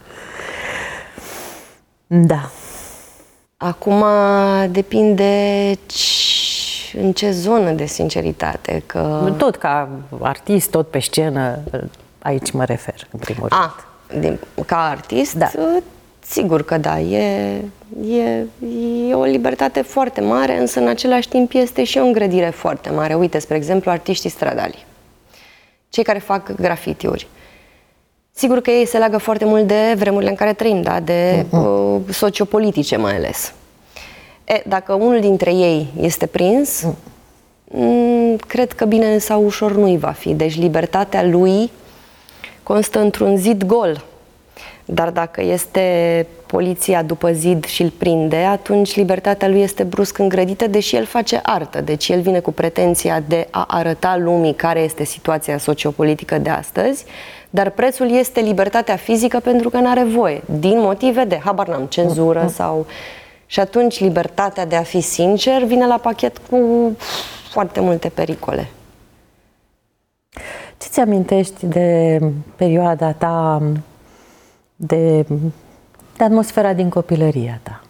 [SPEAKER 2] Da.
[SPEAKER 3] Acum depinde în ce zonă de sinceritate. Că...
[SPEAKER 2] Tot ca artist, tot pe scenă, aici mă refer, în primul rând.
[SPEAKER 3] A, din, ca artist,
[SPEAKER 2] da.
[SPEAKER 3] Sigur că da, e, e, e o libertate foarte mare, însă în același timp este și o îngrădire foarte mare. Uite, spre exemplu, artiștii stradali, cei care fac grafitiuri. Sigur că ei se leagă foarte mult de vremurile în care trăim, da? De uh-huh. uh, sociopolitice mai ales. E, dacă unul dintre ei este prins, uh. m- cred că bine sau ușor nu-i va fi. Deci libertatea lui constă într-un zid gol. Dar dacă este poliția după zid și îl prinde, atunci libertatea lui este brusc îngrădită, deși el face artă. Deci el vine cu pretenția de a arăta lumii care este situația sociopolitică de astăzi, dar prețul este libertatea fizică pentru că nu are voie, din motive de, habar n-am, cenzură sau... Și atunci libertatea de a fi sincer vine la pachet cu foarte multe pericole.
[SPEAKER 2] Ce-ți amintești de perioada ta, de, de atmosfera din copilăria ta?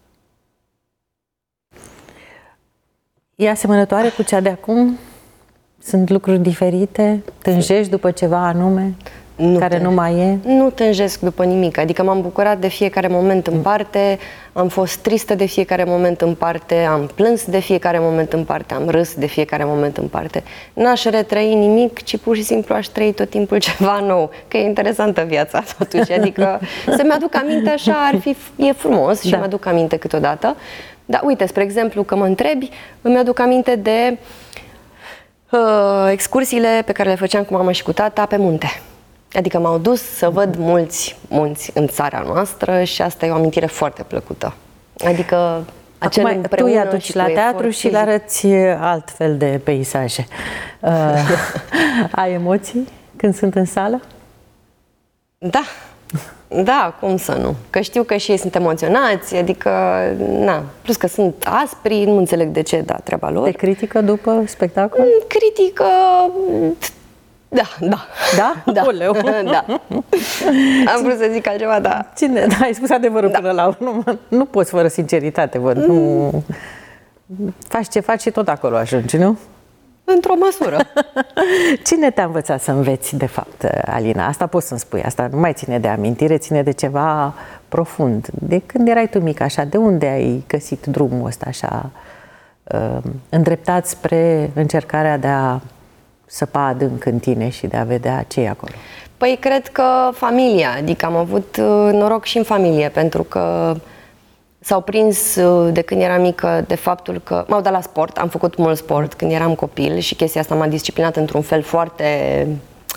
[SPEAKER 2] E asemănătoare cu cea de acum? Sunt lucruri diferite? Tânjești după ceva anume? Nu care nu mai e?
[SPEAKER 3] Nu tânjesc după nimic, adică m-am bucurat de fiecare moment în parte, am fost tristă de fiecare moment în parte, am plâns de fiecare moment în parte, am râs de fiecare moment în parte. N-aș retrăi nimic, ci pur și simplu aș trăi tot timpul ceva nou, că e interesantă viața totuși, adică să-mi aduc aminte așa ar fi, e frumos și da. Mi-aduc aminte câteodată. Dar uite, spre exemplu, că mă întrebi, îmi aduc aminte de uh, excursiile pe care le făceam cu mama și cu tata pe munte. Adică m-au dus să văd mulți munți în țara noastră și asta e o amintire foarte plăcută. Adică acel
[SPEAKER 2] Acum, tu îi aduci la teatru și le arăți altfel de peisaje. Uh, ai emoții când sunt în sală?
[SPEAKER 3] Da. Da, cum să nu? Că știu că și ei sunt emoționați, adică, na, plus că sunt aspri, nu înțeleg de ce, da, treaba lor.
[SPEAKER 2] Te critică după spectacol?
[SPEAKER 3] Critică... Da, da.
[SPEAKER 2] Da?
[SPEAKER 3] Da.
[SPEAKER 2] Oleu.
[SPEAKER 3] Da. Am vrut să zic altceva, da.
[SPEAKER 2] Cine? Da, ai spus adevărul da. Până la urmă. Nu poți fără sinceritate, văd. Mm. Nu... Faci ce faci și tot acolo ajungi, nu?
[SPEAKER 3] Într-o măsură.
[SPEAKER 2] Cine te-a învățat să înveți, de fapt, Alina? Asta poți să-mi spui. Asta nu mai ține de amintire, ține de ceva profund. De când erai tu mic așa, de unde ai găsit drumul ăsta așa îndreptat spre încercarea de a săpa adânc în tine și de a vedea ce e acolo?
[SPEAKER 3] Păi cred că familia, adică am avut noroc și în familie, pentru că s-au prins de când eram mică de faptul că m-au dat la sport, am făcut mult sport când eram copil și chestia asta m-a disciplinat într-un fel foarte,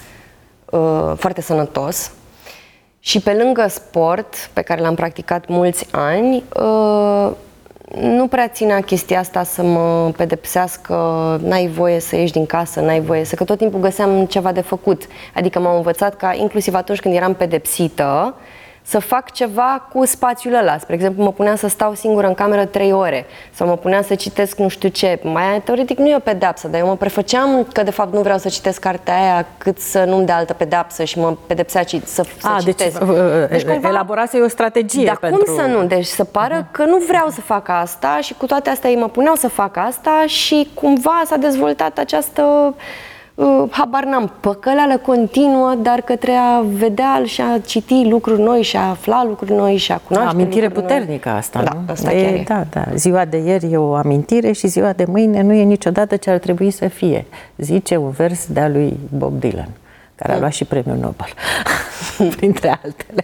[SPEAKER 3] uh, foarte sănătos. Și pe lângă sport, pe care l-am practicat mulți ani, uh, nu prea ținea chestia asta să mă pedepsească, n-ai voie să ieși din casă, n-ai voie să... Că tot timpul găseam ceva de făcut. Adică m-au învățat ca, inclusiv atunci când eram pedepsită, să fac ceva cu spațiul ăla. Spre exemplu, mă punea să stau singură în cameră trei ore sau mă punea să citesc nu știu ce. Mai teoretic nu e o pedeapsă, dar eu mă prefăceam că de fapt nu vreau să citesc cartea aia cât să nu-mi dea altă pedeapsă și mă pedepsea să, să
[SPEAKER 2] A,
[SPEAKER 3] citesc.
[SPEAKER 2] Deci, deci cumva, elaborase o strategie
[SPEAKER 3] dar
[SPEAKER 2] pentru...
[SPEAKER 3] cum să nu? Deci să pară uh-huh. că nu vreau să fac asta și cu toate astea ei mă puneau să fac asta și cumva s-a dezvoltat această... Uh, habar n-am, păcăleală continuă, dar către a vedea și a citi lucruri noi și a afla lucruri noi și a cunoaște
[SPEAKER 2] amintire puternică noi. Asta,
[SPEAKER 3] da,
[SPEAKER 2] nu?
[SPEAKER 3] Asta
[SPEAKER 2] e,
[SPEAKER 3] chiar e.
[SPEAKER 2] Da, da. Ziua de ieri e o amintire și ziua de mâine nu e niciodată ce ar trebui să fie. Zice un vers de-a lui Bob Dylan, care mm. a luat și premiul Nobel, printre altele.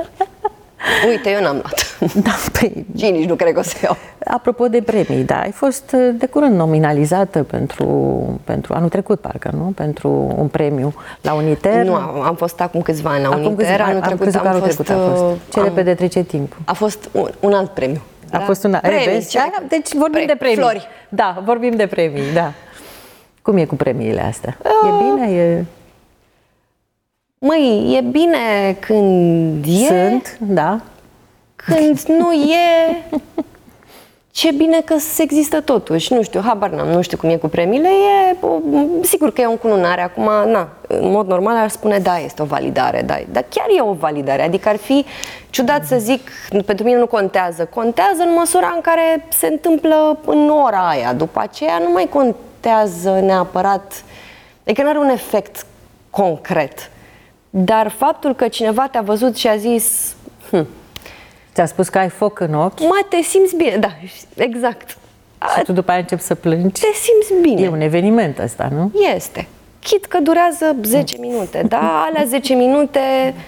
[SPEAKER 3] Uite, eu n-am luat.
[SPEAKER 2] Da, păi,
[SPEAKER 3] și nici nu cred că o să iau.
[SPEAKER 2] Apropo de premii, da, ai fost de curând nominalizată pentru, pentru anul trecut, parcă, nu? Pentru un premiu la Uniter.
[SPEAKER 3] Nu, am fost acum câțiva ani la
[SPEAKER 2] acum
[SPEAKER 3] Uniter.
[SPEAKER 2] Câțiva,
[SPEAKER 3] anul trecut
[SPEAKER 2] am,
[SPEAKER 3] am
[SPEAKER 2] fost,
[SPEAKER 3] trecut
[SPEAKER 2] a fost. Ce
[SPEAKER 3] am,
[SPEAKER 2] repede trece timpul.
[SPEAKER 3] A fost un, un alt premiu.
[SPEAKER 2] A da? fost un alt premiu. Deci vorbim Pre, de premii. Flori. Da, vorbim de premii, da. Cum e cu premiile astea? Uh, e bine? E...
[SPEAKER 3] Măi, e bine când e...
[SPEAKER 2] Sunt, da.
[SPEAKER 3] Când nu e, ce bine că există totuși. Nu știu, habar n-am, nu știu cum e cu premiile. E, o, sigur că e o încununare. Acum, na, în mod normal aș spune, da, este o validare, da, dar chiar e o validare. Adică ar fi ciudat să zic, pentru mine nu contează. Contează în măsura în care se întâmplă în ora aia. După aceea nu mai contează neapărat, adică nu are un efect concret. Dar faptul că cineva te-a văzut și a zis... Hm,
[SPEAKER 2] ți-a spus că ai foc în ochi?
[SPEAKER 3] Mă, te simți bine, da, exact.
[SPEAKER 2] Și tu după aia începi să plângi?
[SPEAKER 3] Te simți bine.
[SPEAKER 2] E un eveniment ăsta, nu?
[SPEAKER 3] Este. Chit că durează zece minute, dar alea zece minute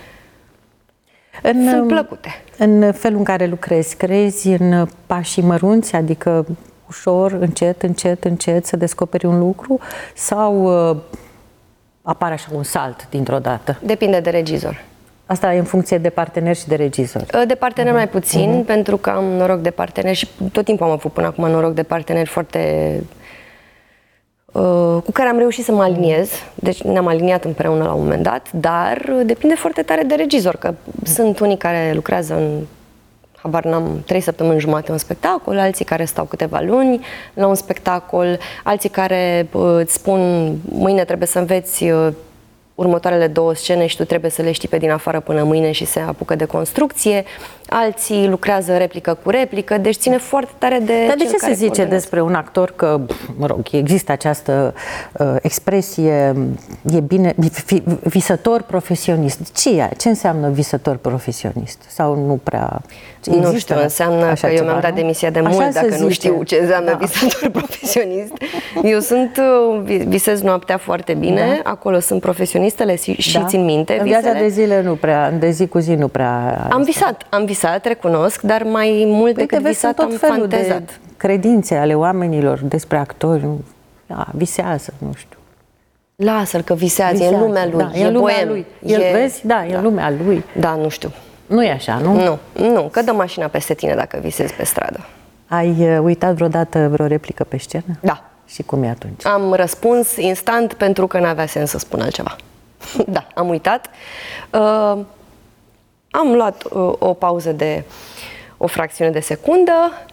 [SPEAKER 3] în, sunt plăcute.
[SPEAKER 2] În felul în care lucrezi, crezi în pașii mărunți, adică ușor, încet, încet, încet să descoperi un lucru sau uh, apare așa un salt dintr-o dată?
[SPEAKER 3] Depinde de regizor.
[SPEAKER 2] Asta e în funcție de partener și de regizor.
[SPEAKER 3] De partener uh-huh. mai puțin, uh-huh. pentru că am noroc de partener și tot timpul am avut până acum noroc de parteneri foarte... Uh, cu care am reușit să mă aliniez. Deci ne-am aliniat împreună la un moment dat, dar depinde foarte tare de regizor, că uh-huh. sunt unii care lucrează în, habar n-am, trei săptămâni jumate un spectacol, alții care stau câteva luni la un spectacol, alții care uh, îți spun, mâine trebuie să înveți... Uh, următoarele două scene și tu trebuie să le știi pe din afară până mâine și se apucă de construcție. Alții lucrează replică cu replică, deci ține foarte tare de
[SPEAKER 2] Dar de
[SPEAKER 3] cel
[SPEAKER 2] ce
[SPEAKER 3] care
[SPEAKER 2] se zice
[SPEAKER 3] coordonează.
[SPEAKER 2] despre un actor că, mă rog, există această uh, expresie, e bine, vi, visător profesionist. Ce e? Ce înseamnă visător profesionist? Sau nu prea există?
[SPEAKER 3] Nu știu, înseamnă că
[SPEAKER 2] așa
[SPEAKER 3] eu
[SPEAKER 2] ceva,
[SPEAKER 3] mi-am dat
[SPEAKER 2] nu?
[SPEAKER 3] demisia de
[SPEAKER 2] Așa
[SPEAKER 3] mult
[SPEAKER 2] se
[SPEAKER 3] dacă nu
[SPEAKER 2] zice.
[SPEAKER 3] știu ce înseamnă
[SPEAKER 2] Da.
[SPEAKER 3] visător profesionist. Eu sunt, uh, visez noaptea foarte bine,
[SPEAKER 2] Da.
[SPEAKER 3] acolo sunt profesionistele și, și
[SPEAKER 2] Da.
[SPEAKER 3] țin minte
[SPEAKER 2] În viața
[SPEAKER 3] visele.
[SPEAKER 2] de zile nu prea, de zi cu zi nu prea...
[SPEAKER 3] Am visat, am visat, recunosc, dar mai mult
[SPEAKER 2] Uite,
[SPEAKER 3] decât
[SPEAKER 2] vezi,
[SPEAKER 3] visat
[SPEAKER 2] sunt
[SPEAKER 3] am
[SPEAKER 2] tot felul
[SPEAKER 3] fantezat.
[SPEAKER 2] de credințe ale oamenilor despre actori. Da, visează, nu știu.
[SPEAKER 3] Lasă-l că visează,
[SPEAKER 2] Visează,
[SPEAKER 3] e în lumea lui,
[SPEAKER 2] da,
[SPEAKER 3] e,
[SPEAKER 2] în lumea
[SPEAKER 3] boem.
[SPEAKER 2] lui. El,
[SPEAKER 3] e...
[SPEAKER 2] vezi? Da, e în lumea lui.
[SPEAKER 3] Da, nu știu.
[SPEAKER 2] Nu e așa, nu?
[SPEAKER 3] Nu, nu, că dă mașina peste tine dacă visezi pe stradă.
[SPEAKER 2] Ai uh, uitat vreodată vreo replică pe scenă?
[SPEAKER 3] Da.
[SPEAKER 2] Și cum e atunci?
[SPEAKER 3] Am răspuns instant pentru că n-avea sens să spun altceva. Da, am uitat. Uh, am luat uh, o pauză de o fracțiune de secundă,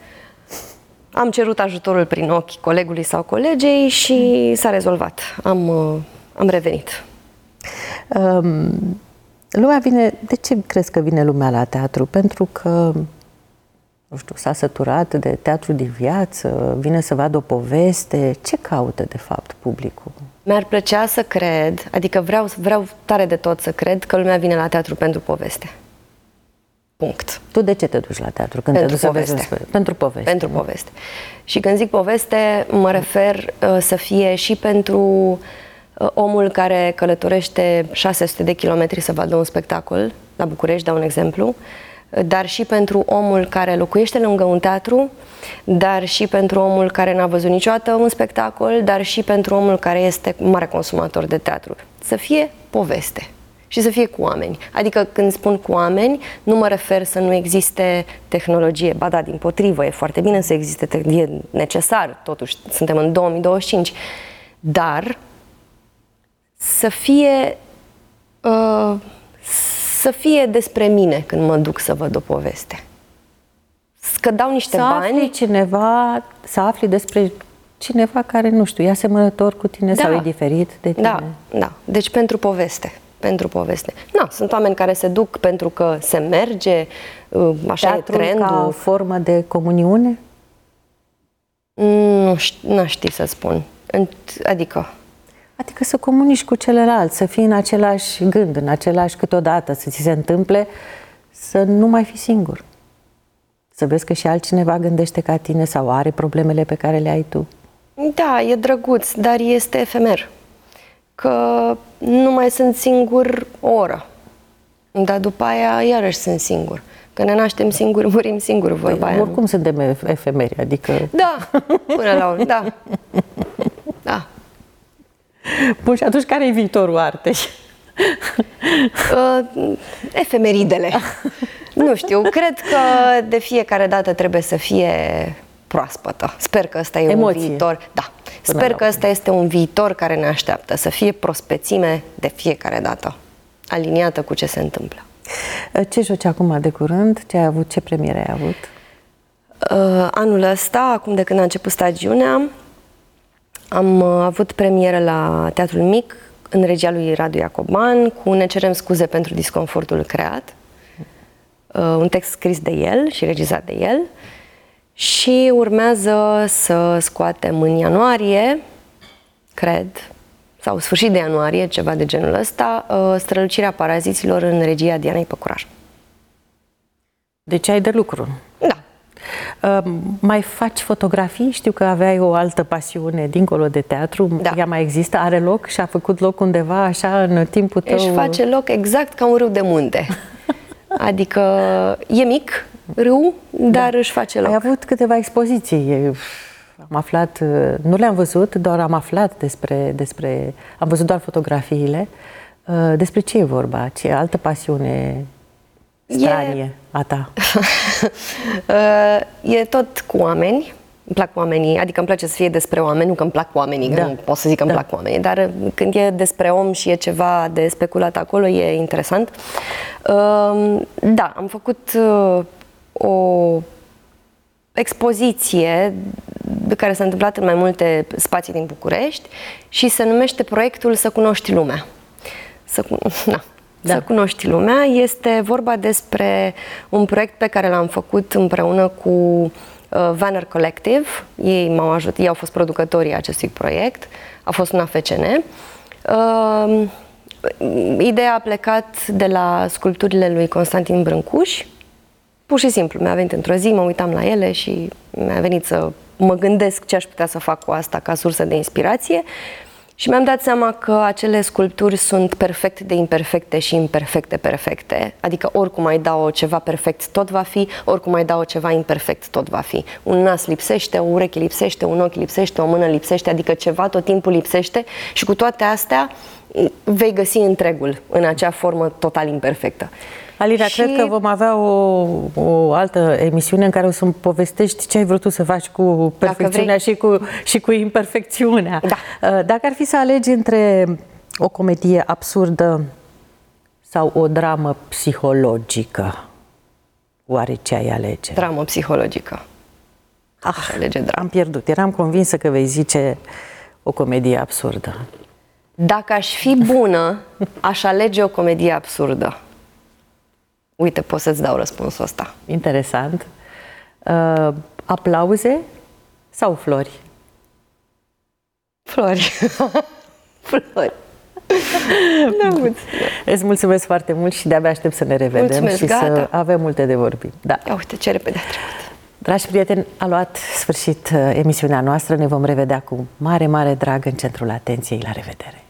[SPEAKER 3] am cerut ajutorul prin ochi colegului sau colegei și s-a rezolvat. Am, uh, am revenit.
[SPEAKER 2] Um, lumea vine... De ce crezi că vine lumea la teatru? Pentru că, nu știu, s-a săturat de teatru de viață, vine să vadă o poveste. Ce caută, de fapt, publicul?
[SPEAKER 3] Mi-ar plăcea să cred, adică vreau, vreau tare de tot să cred că lumea vine la teatru pentru poveste. Punct.
[SPEAKER 2] Tu de ce te duci la teatru? Când
[SPEAKER 3] Pentru
[SPEAKER 2] te duci
[SPEAKER 3] poveste.
[SPEAKER 2] Să vezi? Pentru poveste.
[SPEAKER 3] Pentru poveste. Și când zic poveste, mă refer uh, să fie și pentru uh, omul care călătorește șase sute de kilometri să vadă un spectacol, la București, dau un exemplu, uh, dar și pentru omul care locuiește lângă un teatru, dar și pentru omul care n-a văzut niciodată un spectacol, dar și pentru omul care este mare consumator de teatru. Să fie poveste. Și să fie cu oameni. Adică când spun cu oameni, nu mă refer să nu existe tehnologie. Ba da, dimpotrivă, e foarte bine să existe, e necesar, totuși, suntem în două mii douăzeci și cinci. Dar să fie, uh, să fie despre mine când mă duc să văd o poveste. Că dau niște
[SPEAKER 2] să
[SPEAKER 3] bani...
[SPEAKER 2] afli cineva, să afli despre cineva care, nu știu, e asemănător cu tine
[SPEAKER 3] Da.
[SPEAKER 2] sau e diferit de tine.
[SPEAKER 3] Da, da. Deci pentru poveste. Pentru poveste. Na, sunt oameni care se duc pentru că se merge, așa
[SPEAKER 2] Teatrul
[SPEAKER 3] e trendul.
[SPEAKER 2] ca o formă de comuniune?
[SPEAKER 3] Nu știu, n-aș ști să spun. Adică...
[SPEAKER 2] Adică să comunici cu celălalt, să fii în același gând, în același câteodată, să ți se întâmple să nu mai fii singur. Să vezi că și altcineva gândește ca tine sau are problemele pe care le ai tu.
[SPEAKER 3] Da, e drăguț, dar este efemer. Că nu mai sunt singur o oră. Dar după aia iarăși sunt singur. Că ne naștem singuri, murim singuri, vorba aia.
[SPEAKER 2] Oricum suntem efemeri, adică...
[SPEAKER 3] Da, până la urmă, da. Da.
[SPEAKER 2] Bun, și atunci care e viitorul artei?
[SPEAKER 3] Uh, efemeridele. Nu știu, cred că de fiecare dată trebuie să fie proaspătă. Sper că ăsta e
[SPEAKER 2] Emoție.
[SPEAKER 3] un viitor. Da.
[SPEAKER 2] Până
[SPEAKER 3] Sper
[SPEAKER 2] la
[SPEAKER 3] că ăsta este un viitor care ne așteaptă, să fie prospețime de fiecare dată, aliniată cu ce se întâmplă.
[SPEAKER 2] Ce joci acum de curând? Ce ai avut? Ce premiere ai avut?
[SPEAKER 3] Uh, anul ăsta, acum de când a început stagiunea, am uh, avut premieră la Teatrul Mic, în regia lui Radu Iacoban, cu Ne cerem scuze pentru disconfortul creat. Uh, un text scris de el și regizat de el. Și urmează să scoatem în ianuarie, cred, sau sfârșit de ianuarie, ceva de genul ăsta, uh, Strălucirea paraziților în regia Dianei Păcuraș.
[SPEAKER 2] Deci ai de lucru.
[SPEAKER 3] Da.
[SPEAKER 2] Uh, mai faci fotografii? Știu că aveai o altă pasiune dincolo de teatru.
[SPEAKER 3] Da.
[SPEAKER 2] Ea mai există? Are loc? Și a făcut loc undeva așa în timpul tău?
[SPEAKER 3] Își face loc exact ca un râu de munte. Adică e mic, râu, dar da. își face loc.
[SPEAKER 2] Ai avut câteva expoziții. Am aflat, nu le-am văzut, doar am aflat despre, despre am văzut doar fotografiile. Despre ce e vorba? Ce altă pasiune stranie e... a ta?
[SPEAKER 3] E tot cu oameni. Îmi plac oamenii, adică îmi place să fie despre oameni, nu că îmi plac oamenii, da. Nu pot să zic că îmi da. plac oamenii, dar când e despre om și e ceva de speculat acolo, e interesant. Da, am făcut o expoziție care s-a întâmplat în mai multe spații din București și se numește proiectul Să cunoști lumea. să, na,
[SPEAKER 2] Da.
[SPEAKER 3] să cunoști lumea. Este vorba despre un proiect pe care l-am făcut împreună cu uh, Vanner Collective. Ei m-au ajutat, ei au fost producătorii acestui proiect. A fost un A F C N. Uh, ideea a plecat de la sculpturile lui Constantin Brâncuș. Pur și simplu, mi-a venit într-o zi, mă uitam la ele și mi-a venit să mă gândesc ce aș putea să fac cu asta ca sursă de inspirație. Și mi-am dat seama că acele sculpturi sunt perfect de imperfecte și imperfecte perfecte. Adică oricum ai da-o ceva perfect, tot va fi, oricum ai da-o ceva imperfect, tot va fi. Un nas lipsește, o ureche lipsește, un ochi lipsește, o mână lipsește, adică ceva tot timpul lipsește și cu toate astea vei găsi întregul în acea formă total imperfectă.
[SPEAKER 2] Alina,
[SPEAKER 3] și...
[SPEAKER 2] cred că vom avea o, o altă emisiune în care o să-mi povestești ce ai vrut tu să faci cu perfecțiunea și cu, și cu imperfecțiunea.
[SPEAKER 3] Da.
[SPEAKER 2] Dacă ar fi să alegi între o comedie absurdă sau o dramă psihologică, oare ce ai alege?
[SPEAKER 3] Dramă psihologică.
[SPEAKER 2] Ah,
[SPEAKER 3] Aș alege dramă.
[SPEAKER 2] am pierdut. Eram convinsă că vei zice o comedie absurdă.
[SPEAKER 3] Dacă aș fi bună, aș alege o comedie absurdă. Uite, pot să-ți dau răspunsul ăsta.
[SPEAKER 2] Interesant. Uh, aplauze sau flori?
[SPEAKER 3] Flori. Flori. Da,
[SPEAKER 2] îți mulțumesc foarte mult și de-abia aștept să ne revedem.
[SPEAKER 3] Mulțumesc,
[SPEAKER 2] și
[SPEAKER 3] gata.
[SPEAKER 2] să avem multe de vorbit. Da.
[SPEAKER 3] Ia uite ce repede a trecut.
[SPEAKER 2] Dragi prieteni, a luat sfârșit emisiunea noastră. Ne vom revedea cu mare, mare drag în centrul atenției. La revedere!